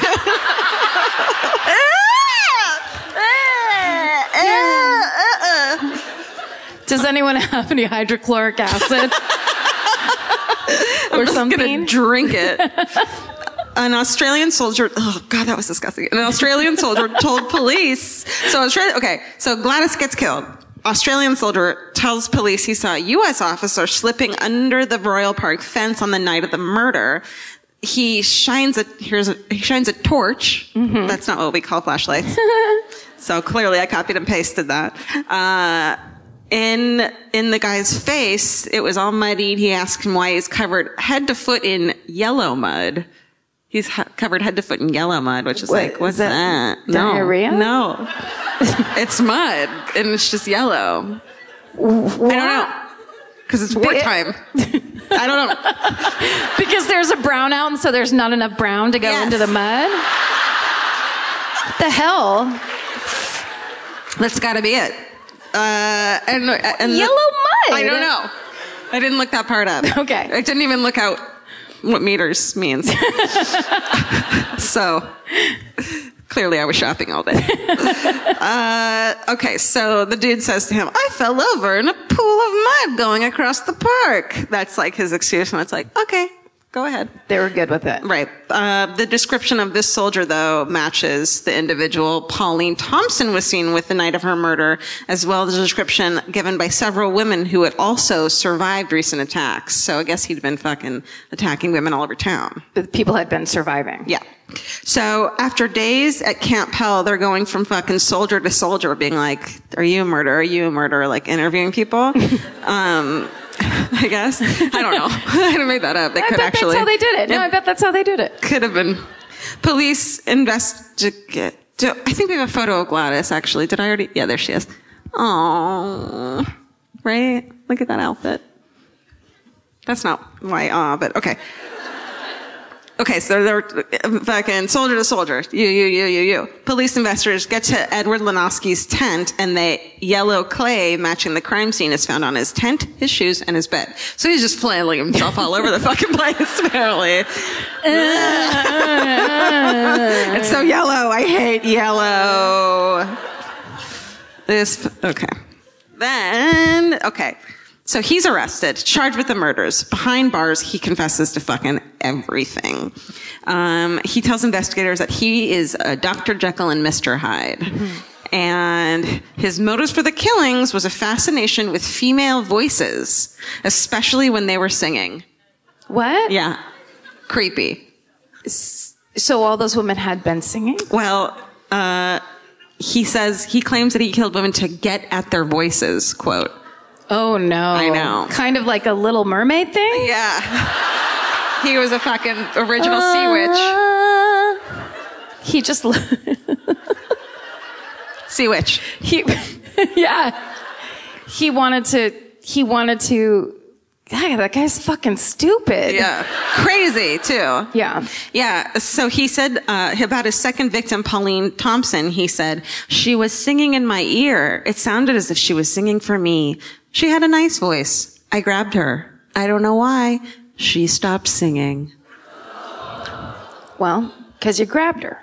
Does anyone have any hydrochloric acid? I'm just gonna drink it. An Australian soldier, oh God, that was disgusting. An Australian soldier told police, so Gladys gets killed. Australian soldier tells police he saw a U.S. officer slipping under the Royal Park fence on the night of the murder. He shines a torch. Mm-hmm. That's not what we call flashlights. So clearly I copied and pasted that. in the guy's face, it was all muddied. He asked him why he's covered head to foot in yellow mud. He's covered head to foot in yellow mud, which is like, what's that? Diarrhea? No. It's mud, and it's just yellow. What? I don't know. Because it's wartime. I don't know. Because there's a brownout, and so there's not enough brown to go into the mud? What the hell? That's got to be it. And yellow mud? I don't know. I didn't look that part up. Okay. I didn't even look out what meters means. So clearly I was shopping all day. Okay, so the dude says to him, I fell over in a pool of mud going across the park. That's like his excuse, and it's like, okay, go ahead. They were good with it. Right. The description of this soldier, though, matches the individual Pauline Thompson was seen with the night of her murder, as well as the description given by several women who had also survived recent attacks. So I guess he'd been fucking attacking women all over town. The people had been surviving. Yeah. So after days at Camp Hell, they're going from fucking soldier to soldier, being like, are you a murderer? Are you a murderer? Like interviewing people. I guess. I don't know. I made that up. They could actually. That's how they did it. No, I bet that's how they did it. Could have been. Police investigate. I think we have a photo of Gladys, actually. Did I already? Yeah, there she is. Aww. Right? Look at that outfit. That's not why, but okay. Okay, so they're fucking soldier to soldier. You. Police investigators get to Edward Lenoski's tent, and the yellow clay matching the crime scene is found on his tent, his shoes, and his bed. So he's just flailing himself all over the fucking place, apparently. It's so yellow. I hate yellow. Okay. So he's arrested, charged with the murders. Behind bars, he confesses to fucking everything. He tells investigators that he is Dr. Jekyll and Mr. Hyde. Mm-hmm. And his motives for the killings was a fascination with female voices, especially when they were singing. What? Yeah. Creepy. So all those women had been singing? Well, he claims that he killed women to get at their voices, quote. Oh, no. I know. Kind of like a Little Mermaid thing? Yeah. He was a fucking original sea witch. He just... Sea witch. Yeah. He wanted to... God, that guy's fucking stupid. Yeah. Crazy, too. Yeah. Yeah. So he said about his second victim, Pauline Thompson, he said, she was singing in my ear. It sounded as if she was singing for me. She had a nice voice. I grabbed her. I don't know why. She stopped singing. Well, because you grabbed her.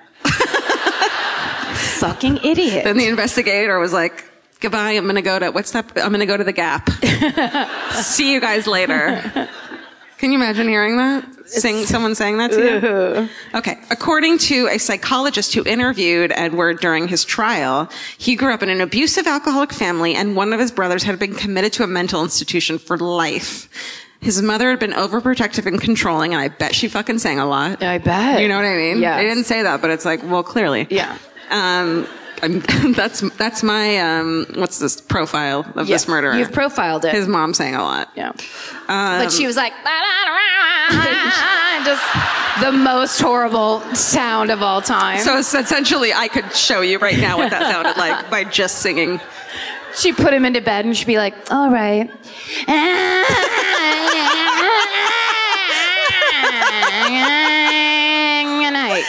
Fucking idiot. Then the investigator was like, goodbye, I'm going to go to the Gap. See you guys later. Can you imagine hearing that? Someone saying that to you? Okay. According to a psychologist who interviewed Edward during his trial, he grew up in an abusive alcoholic family, and one of his brothers had been committed to a mental institution for life. His mother had been overprotective and controlling, and I bet she fucking sang a lot. I bet. You know what I mean? Yeah. They didn't say that, but it's like, well, clearly. Yeah. That's my what's this profile of this murderer? You've profiled it. His mom sang a lot. Yeah. But she was like, just the most horrible sound of all time. So essentially, I could show you right now what that sounded like by just singing. She'd put him into bed and she'd be like, all right. Good night.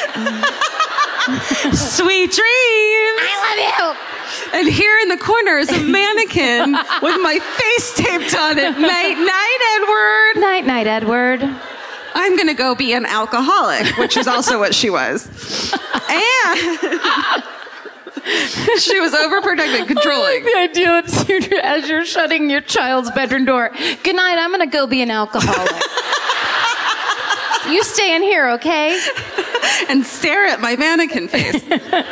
Sweet dreams. I love you. And here in the corner is a mannequin with my face taped on it. Night, night, Edward. Night, night, Edward. I'm going to go be an alcoholic, which is also what she was. And she was overprotective and controlling. I like the idea that as you're shutting your child's bedroom door, good night, I'm going to go be an alcoholic. You stay in here, okay? And stare at my mannequin face.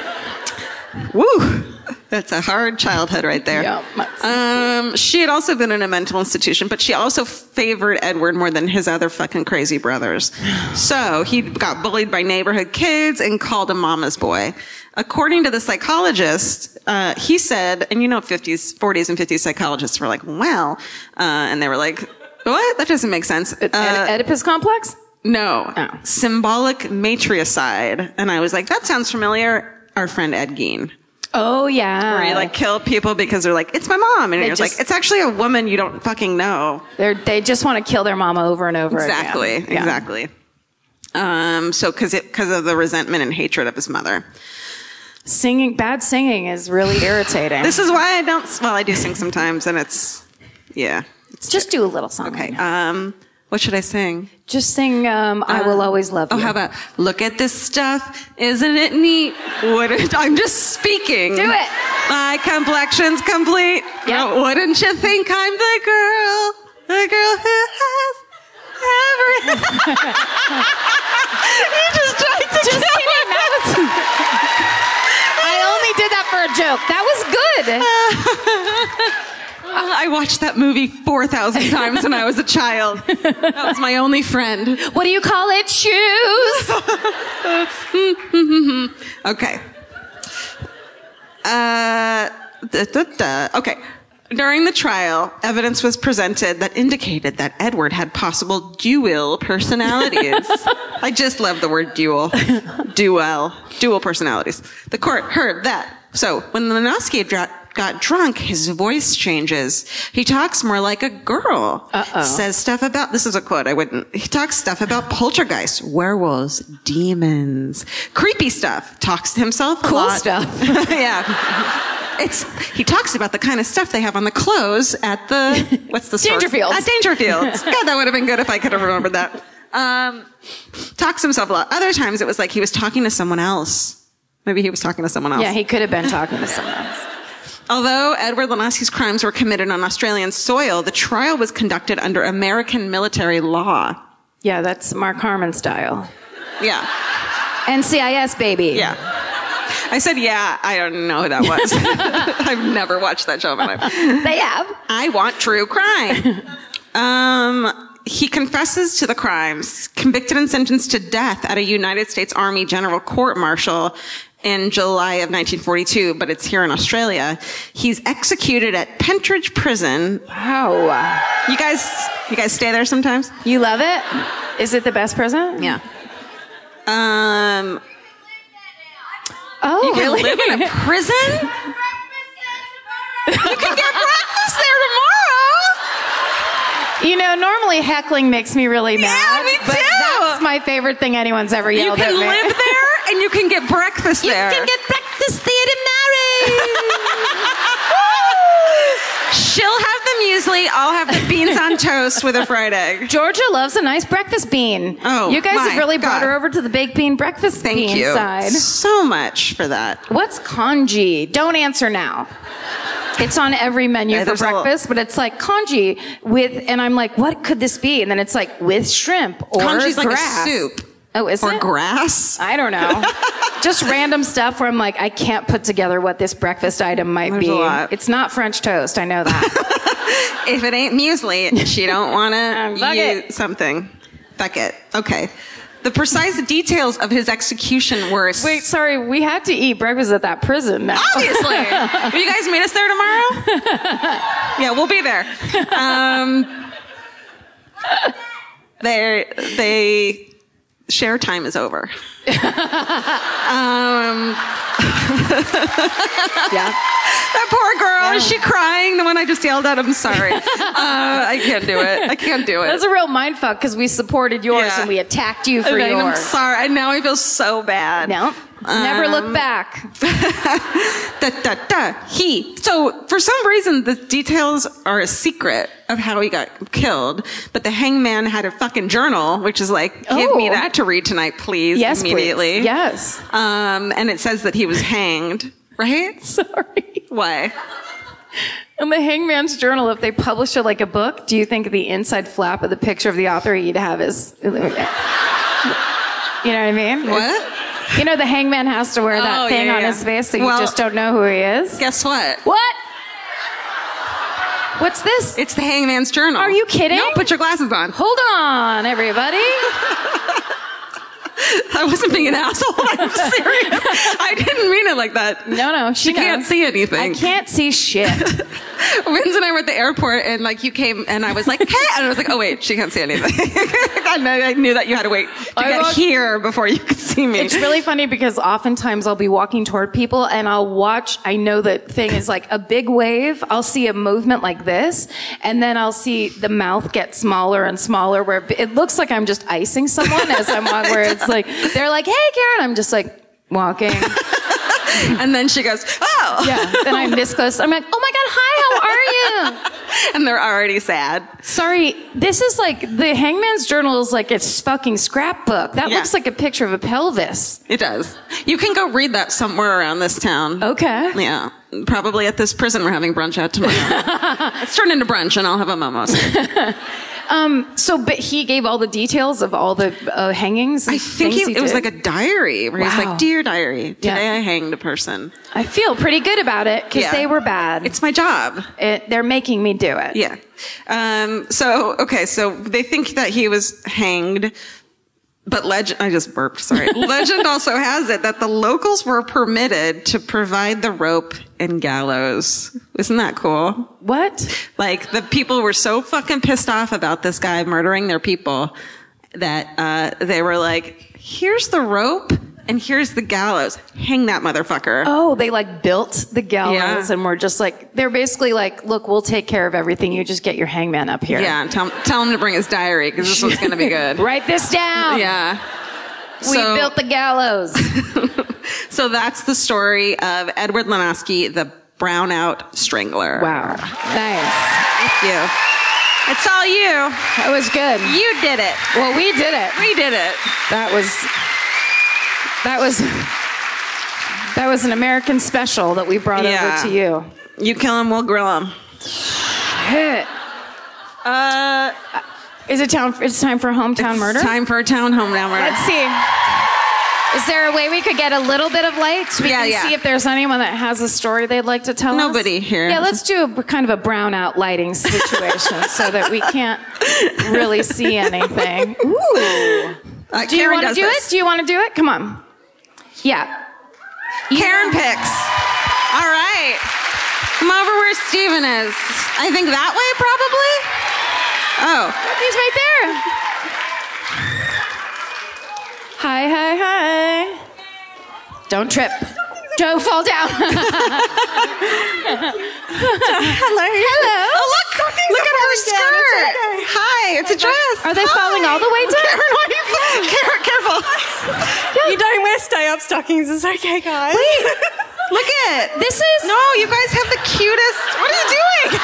Woo! That's a hard childhood right there. Yeah. She had also been in a mental institution, but she also favored Edward more than his other fucking crazy brothers. So he got bullied by neighborhood kids and called him mama's boy. According to the psychologist, he said, and 40s and 50s psychologists were like, well, and they were like, what? That doesn't make sense. Oedipus complex? No. Oh. Symbolic matriarcide. And I was like, that sounds familiar. Our friend Ed Gein. Oh, yeah. Where you like kill people because they're like, it's my mom. And you're like, it's actually a woman you don't fucking know. They just want to kill their mama over and over again. Exactly. So because of the resentment and hatred of his mother. Bad singing is really irritating. This is why I do sing sometimes, and it's just do a little song. Okay. What should I sing? Just sing I Will Always Love You. Oh, how about, look at this stuff, isn't it neat? I'm just speaking. Do it. My complexion's complete. Yep. Wouldn't you think I'm the girl who has everything? You just tried to just kidding. I only did that for a joke. That was good. I watched that movie 4,000 times when I was a child. That was my only friend. What do you call it? Shoes? Okay. Okay. During the trial, evidence was presented that indicated that Edward had possible dual personalities. I just love the word dual. Dual personalities. The court heard that. So when Lenosky got drunk, his voice changes. He talks more like a girl. Says stuff about, this is a quote, he talks stuff about poltergeists, werewolves, demons, creepy stuff. Talks to himself a lot. Cool stuff. Yeah. He talks about the kind of stuff they have on the clothes at the, what's the store? Dangerfields. At Dangerfields. God, that would have been good if I could have remembered that. Talks to himself a lot. Other times it was like he was talking to someone else. Maybe he was talking to someone else. Yeah, he could have been talking to someone else. Although Edward Lenosky's crimes were committed on Australian soil, the trial was conducted under American military law. Yeah, that's Mark Harmon style. Yeah. NCIS, baby. Yeah. I said, yeah, I don't know who that was. I've never watched that show in my life. They have. I want true crime. He confesses to the crimes, convicted and sentenced to death at a United States Army General Court-Martial in July of 1942, but it's here in Australia. He's executed at Pentridge Prison. Wow. You guys stay there sometimes? You love it? Is it the best prison? Yeah. Oh, you can really? live in a prison? You can get breakfast there tomorrow. Normally heckling makes me really mad. Yeah, me too. But that's my favorite thing anyone's ever yelled at me. You can live there and you can get breakfast there. You can get breakfast there tomorrow. She'll have the muesli. I'll have the beans on toast with a fried egg. Georgia loves a nice breakfast bean. Oh, you guys have really brought God. her over to the baked bean breakfast Thank bean you side. so much for that. What's congee? Don't answer now. It's on every menu for there's breakfast, but it's like congee with, and I'm like, what could this be? And then it's like with shrimp or Congee's like grass. a soup. Oh, is Or it? grass. I don't know. Just random stuff where I'm like, I can't put together what this breakfast item might There's be. a lot. It's not French toast. I know that. If it ain't muesli, she don't want Fuck to it. eat something. Fuck it. Okay. The precise details of his execution were... Wait, sorry. We had to eat breakfast at that prison now. Obviously. Will you guys meet us there tomorrow? Yeah, we'll be there. They share time is over. Yeah. That poor girl, is she crying? The one I just yelled at, I'm sorry. I can't do it. That's a real mindfuck because we supported yours Yeah. and we attacked you for I'm yours. sorry. And now I feel so bad. No. Never look back. So for some reason, the details are a secret of how he got killed. But the hangman had a fucking journal, which is like, give me that to read tonight, please. Yes, immediately. please. Yes. And it says that he was hanged, right? Sorry. Why? In the Hangman's Journal, if they published it like a book, do you think the inside flap of the picture of the author you'd have is... You know what I mean? What? You know, the hangman has to wear that thing on his face so you just don't know who he is? Guess what? What? What's this? It's the Hangman's Journal. Are you kidding? No, put your glasses on. Hold on, everybody. I wasn't being an asshole. I'm serious. I didn't mean it like that. No, she can't see anything. I can't see shit. Vince and I were at the airport, and like you came, and I was like, hey, and I was like, oh wait, she can't see anything. I knew that you had to wait to get here before you could see me. It's really funny because oftentimes I'll be walking toward people and I'll watch, I know the thing is like a big wave. I'll see a movement like this, and then I'll see the mouth get smaller and smaller where it looks like I'm just icing someone as I'm walking, where it's like, they're like, hey, Karen. I'm just like walking. And then she goes, oh. Yeah. Then I'm this close. I'm like, oh my God, hi, how are you? And they're already sad. Sorry, this is like, the Hangman's Journal is like its fucking scrapbook. That looks like a picture of a pelvis. It does. You can go read that somewhere around this town. Okay. Yeah. Probably at this prison we're having brunch at tomorrow. It's turned into brunch and I'll have a mimosa. But he gave all the details of all the hangings. I think it was like a diary where he's like, dear diary, today I hanged a person. I feel pretty good about it because they were bad. It's my job. They're making me do it. Yeah. So they think that he was hanged. But I just burped, sorry. Legend also has it that the locals were permitted to provide the rope and gallows. Isn't that cool? What? Like, the people were so fucking pissed off about this guy murdering their people that they were like, here's the rope and here's the gallows. Hang that motherfucker. Oh, they like built the gallows and were just like, they're basically like, look, we'll take care of everything. You just get your hangman up here. Yeah, tell him to bring his diary because this one's going to be good. Write this down. Yeah. We built the gallows. So that's the story of Edward Lamowski, the brownout strangler. Wow. Nice. Thank you. It's all you. That was good. You did it. Well, we did it. We did it. That was an American special that we brought over to you. You kill him, we'll grill him. Hit. It's time for hometown murder? It's time for a hometown murder. Let's see. Is there a way we could get a little bit of light? We can see if there's anyone that has a story they'd like to tell us. Nobody here. Yeah, let's do a kind of a brownout lighting situation so that we can't really see anything. Ooh. Do you want to do it? Do you want to do it? Come on. Yeah. Karen picks. All right. Come over where Steven is. I think that way, probably? Oh. He's right there. Hi. Don't trip. Joe, fall down. Hello. Oh, look at her skirt. Okay. Hi, it's a dress. Are they falling all the way down? Karen, careful. You don't wear stay-up stockings. It's okay, guys. Wait. Look at this is... No, you guys have the cutest... What are you doing?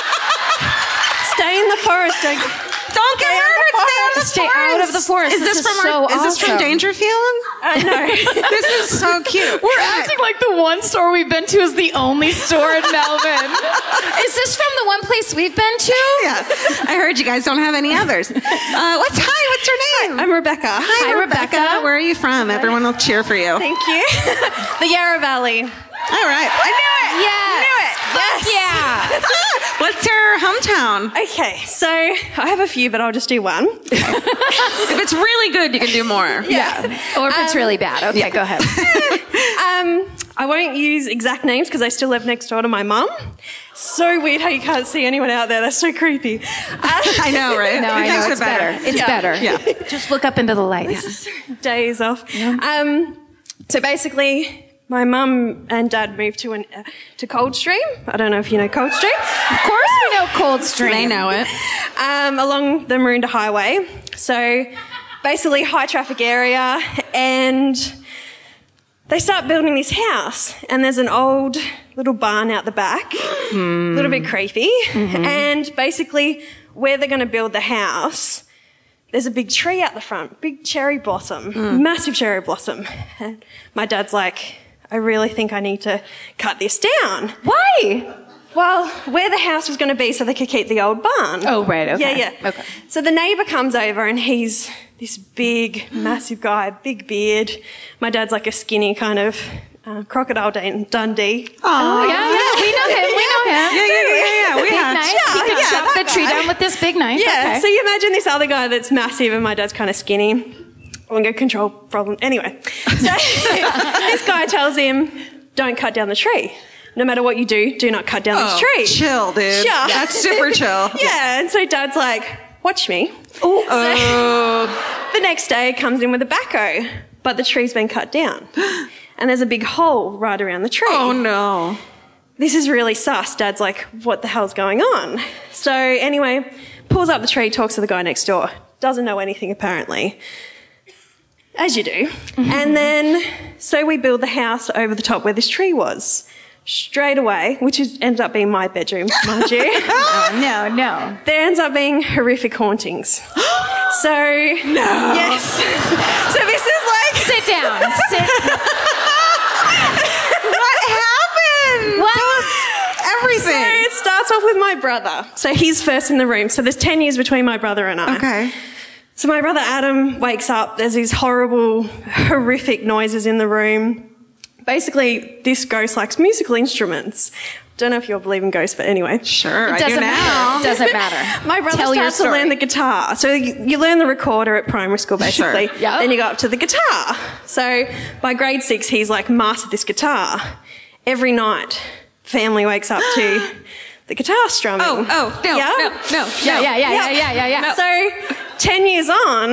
Stay in the forest. Don't get murdered. Stay out of the forest. Is this from Dangerfield? No. This is so cute. We're acting like the one store we've been to is the only store in Melbourne. Is this from the one place we've been to? Yeah. I heard you guys don't have any others. What's your name? I'm Rebecca. Hi, Rebecca. Where are you from? Everyone will cheer for you. Thank you. The Yarra Valley. All right. I knew it. Yes. Knew it. Fuck yeah. What's your hometown? Okay, so I have a few, but I'll just do one. If it's really good, you can do more. Yeah. Or if it's really bad. Okay, go ahead. I won't use exact names because I still live next door to my mum. So weird how you can't see anyone out there. That's so creepy. I know, right? No, I know. It's better. It's better. Yeah. Just look up into the light. Days off. Yeah. So basically... my mum and dad moved to Coldstream. I don't know if you know Coldstream. Of course we know Coldstream. They know it. Along the Maroondah Highway. So basically high traffic area, and they start building this house, and there's an old little barn out the back. A little bit creepy. Mm-hmm. And basically where they're going to build the house, there's a big tree out the front, big cherry blossom, massive cherry blossom. And my dad's like, I really think I need to cut this down. Why? Well, where the house was going to be so they could keep the old barn. Oh, right, okay. Yeah. Okay. So the neighbour comes over and he's this big, massive guy, big beard. My dad's like a skinny kind of Crocodile Dundee. Oh, yeah. We know him. Yeah. We have. He can chop the tree down with this big knife. Yeah. Okay. So you imagine this other guy that's massive and my dad's kind of skinny. Anger control problem. Anyway, so this guy tells him, don't cut down the tree. No matter what you do, do not cut down this tree. Chill, dude. Yeah. That's super chill. Yeah, and so Dad's like, watch me. So the next day comes in with a backhoe, but the tree's been cut down. And there's a big hole right around the tree. Oh, no. This is really sus. Dad's like, what the hell's going on? So anyway, pulls up the tree, talks to the guy next door. Doesn't know anything, apparently. As you do. And then, so we build the house over the top where this tree was. Straight away, which ended up being my bedroom, mind you. No. There ends up being horrific hauntings. So, yes. So this is like... Sit down. What happened? What? Everything. So it starts off with my brother. So he's first in the room. So there's 10 years between my brother and I. Okay. So my brother Adam wakes up. There's these horrible, horrific noises in the room. Basically, this ghost likes musical instruments. Don't know if you all believe in ghosts, but anyway. Sure, It doesn't matter. It doesn't matter. My brother Tell your starts to story. learn the guitar. So you learn the recorder at primary school, basically. Sure. Yep. Then you go up to the guitar. So by grade 6, he's like mastered this guitar. Every night, family wakes up to the guitar strumming. No. Yeah. So 10 years on,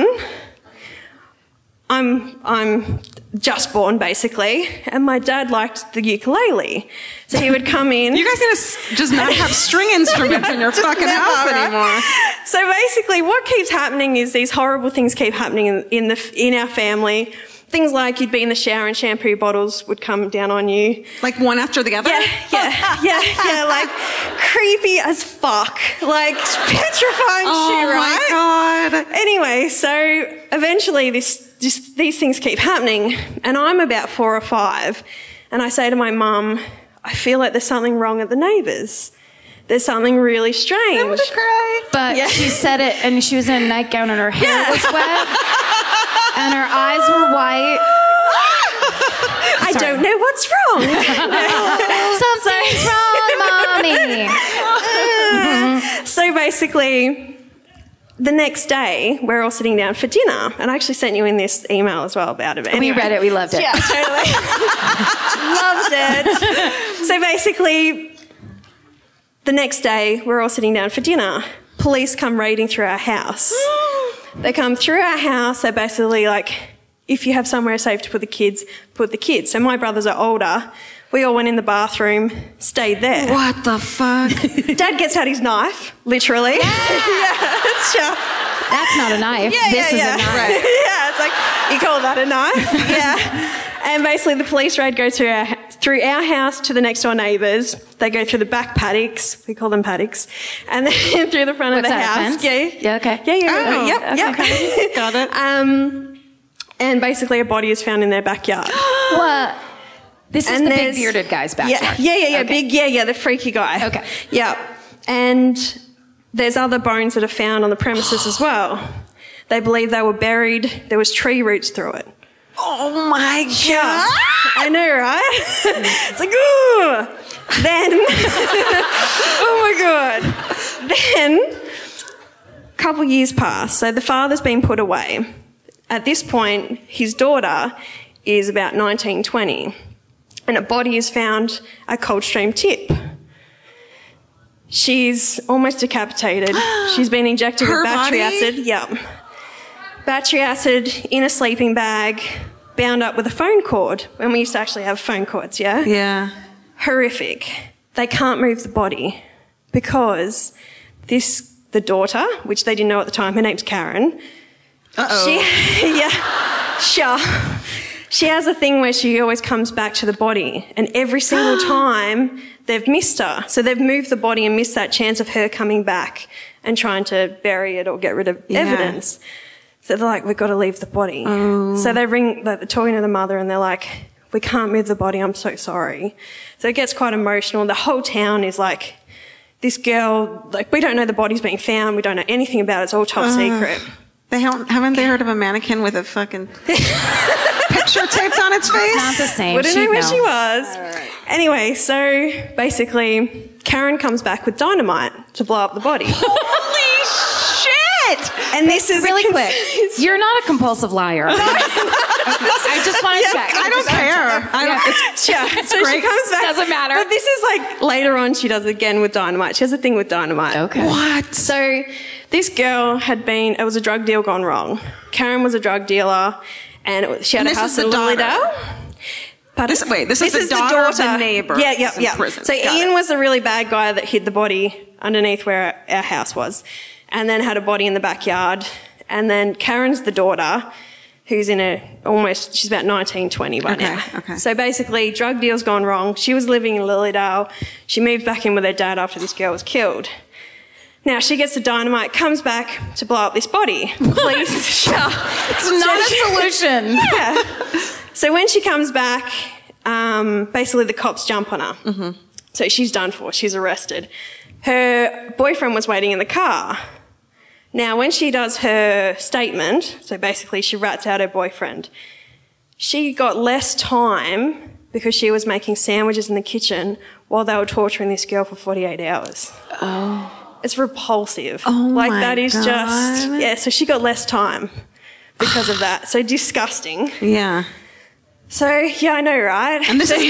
I'm just born, basically, and my dad liked the ukulele. So he would come in. You guys gonna just not have string instruments in your fucking house anymore. So basically what keeps happening is these horrible things keep happening in our family. Things like you'd be in the shower and shampoo bottles would come down on you. Like one after the other? Yeah, like creepy as fuck. Like petrifying shit, right? Oh my God. Anyway, so eventually these things keep happening, and I'm about 4 or 5, and I say to my mum, I feel like there's something wrong at the neighbours. There's something really strange. I'm gonna cry. But she said it, and she was in a nightgown, and her hair was wet, and her eyes were white. I don't know what's wrong. Something's wrong, Mommy. So basically, the next day, we're all sitting down for dinner. And I actually sent you in this email as well about it. Anyway. We read it. We loved it. Yeah, totally. Loved it. So basically, the next day, we're all sitting down for dinner. Police come raiding through our house. They come through our house. They're basically like, if you have somewhere safe to put the kids, put the kids. So my brothers are older. We all went in the bathroom, stayed there. What the fuck? Dad gets out his knife, literally. Yeah, sure. That's not a knife. This is a knife. Right. Yeah, it's like, you call that a knife? Yeah. And basically the police raid goes through our house to the next door neighbours. They go through the back paddocks. We call them paddocks. And then through the front of the house. Fence? Yeah, okay. Yeah. Yep. Okay. Got it. And basically a body is found in their backyard. What? This is the big bearded guy's backyard. Yeah. Okay. The freaky guy. Okay. Yeah. And there's other bones that are found on the premises as well. They believe they were buried. There was tree roots through it. Oh my God. I know, right? It's like, ooh. Then, oh my God. Then, a couple years pass. So the father's been put away. At this point, his daughter is about 19, 20. And a body is found at Coldstream Tip. She's almost decapitated. She's been injected with battery acid. Yeah. Battery acid in a sleeping bag, bound up with a phone cord. When we used to actually have phone cords, yeah? Yeah. Horrific. They can't move the body because the daughter, which they didn't know at the time, her name's Karen. She has a thing where she always comes back to the body, and every single time they've missed her. So they've moved the body and missed that chance of her coming back and trying to bury it or get rid of evidence. So they're like, we've got to leave the body. Oh. So they ring, they're talking to the mother, and they're like, we can't move the body, I'm so sorry. So it gets quite emotional. The whole town is like, this girl, like, we don't know the body's being found, we don't know anything about it, it's all top secret. Haven't they heard of a mannequin with a fucking picture taped on its face? It's not the same. Wouldn't know where she was. Right. Anyway, so basically, Karen comes back with dynamite to blow up the body. Holy shit! And this is really quick. You're not a compulsive liar. I just want to check. I don't care. So great. she comes back. Doesn't matter. But this is like later on she does it again with dynamite. She has a thing with dynamite. Okay. What? So this girl it was a drug deal gone wrong. Karen was a drug dealer and she had a house in Lilydale. This is the daughter of the neighbor. Yeah. Prison. So Ian was the really bad guy that hid the body underneath where our house was and then had a body in the backyard. And then Karen's the daughter who's she's about 19, 20 by now. Okay. So basically, drug deal's gone wrong. She was living in Lilydale. She moved back in with her dad after this girl was killed. Now, she gets the dynamite, comes back to blow up this body. Police, It's not a solution. Yeah. So when she comes back, basically the cops jump on her. Mm-hmm. So she's done for. She's arrested. Her boyfriend was waiting in the car. Now, when she does her statement, so basically she rats out her boyfriend, she got less time because she was making sandwiches in the kitchen while they were torturing this girl for 48 hours. Oh. It's repulsive. Oh, like, my that is God. just... Yeah, so she got less time because of that. So disgusting. Yeah. So, yeah, I know, right? And this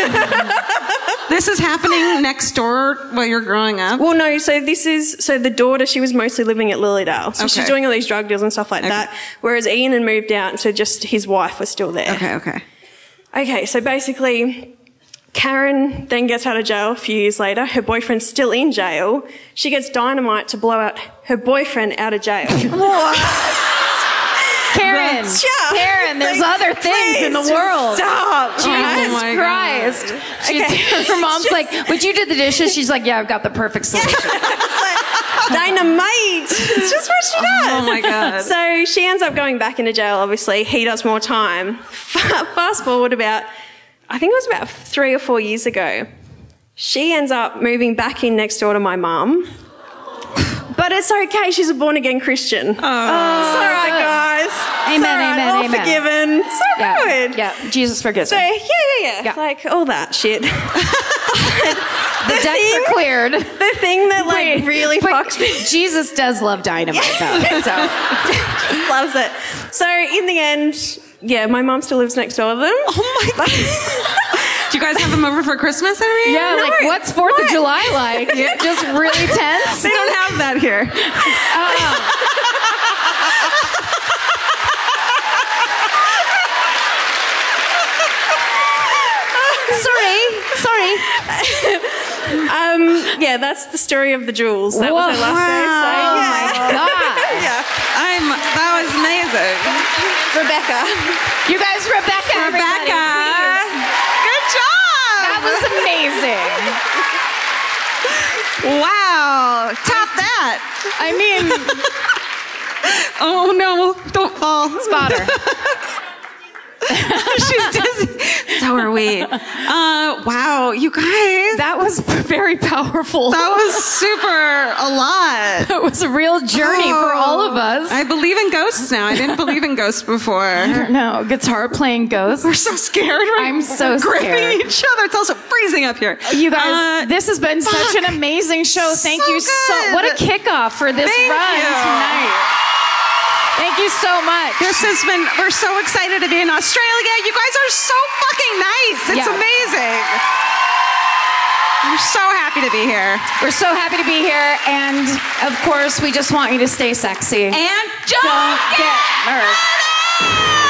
is happening next door while you're growing up? Well, no, so the daughter, she was mostly living at Lilydale. So she's doing all these drug deals and stuff like that. Whereas Ian had moved out, and so just his wife was still there. Okay, so basically, Karen then gets out of jail a few years later. Her boyfriend's still in jail. She gets dynamite to blow out her boyfriend out of jail. Karen, there's other things in the world. Stop. Jesus Christ. Her mom's like, would you do the dishes? She's like, yeah, I've got the perfect solution. Dynamite. It's just what she does. Oh my God. So she ends up going back into jail, obviously. He does more time. Fast forward I think it was about 3 or 4 years ago. She ends up moving back in next door to my mum. But it's okay. She's a born-again Christian. Oh. It's all right, guys. Amen. All forgiven. So good. Yeah, Jesus forgives So, her. yeah. Like, all that shit. The decks are cleared. The thing that, really fucks me. Jesus does love dynamite, though. So. Loves it. So, in the end, yeah, my mum still lives next door to them. Oh, my God. Do you guys have them over for Christmas every year? Yeah, like, what's 4th of July like? Just really tense? They don't have that here. Sorry. Yeah, that's the story of the jewels. That was her last name. So, my God. Yeah. That was amazing. Rebecca. You guys, Rebecca. Everybody, please. Good job. That was amazing. Wow. Top that. I mean... Oh, no. Don't fall. Spotter. She's dizzy. So are we. Wow, you guys. That was very powerful. That was super a lot. That was a real journey for all of us. I believe in ghosts now. I didn't believe in ghosts before. I don't know. Guitar playing ghosts. We're so scared. I'm so gripping scared. each other. It's also freezing up here. You guys, this has been such an amazing show. Thank you so. What a kickoff for this run tonight. Thank you so much. We're so excited to be in Australia. You guys are so fucking nice. It's amazing. We're so happy to be here. We're so happy to be here. And of course, we just want you to stay sexy. And don't get nervous.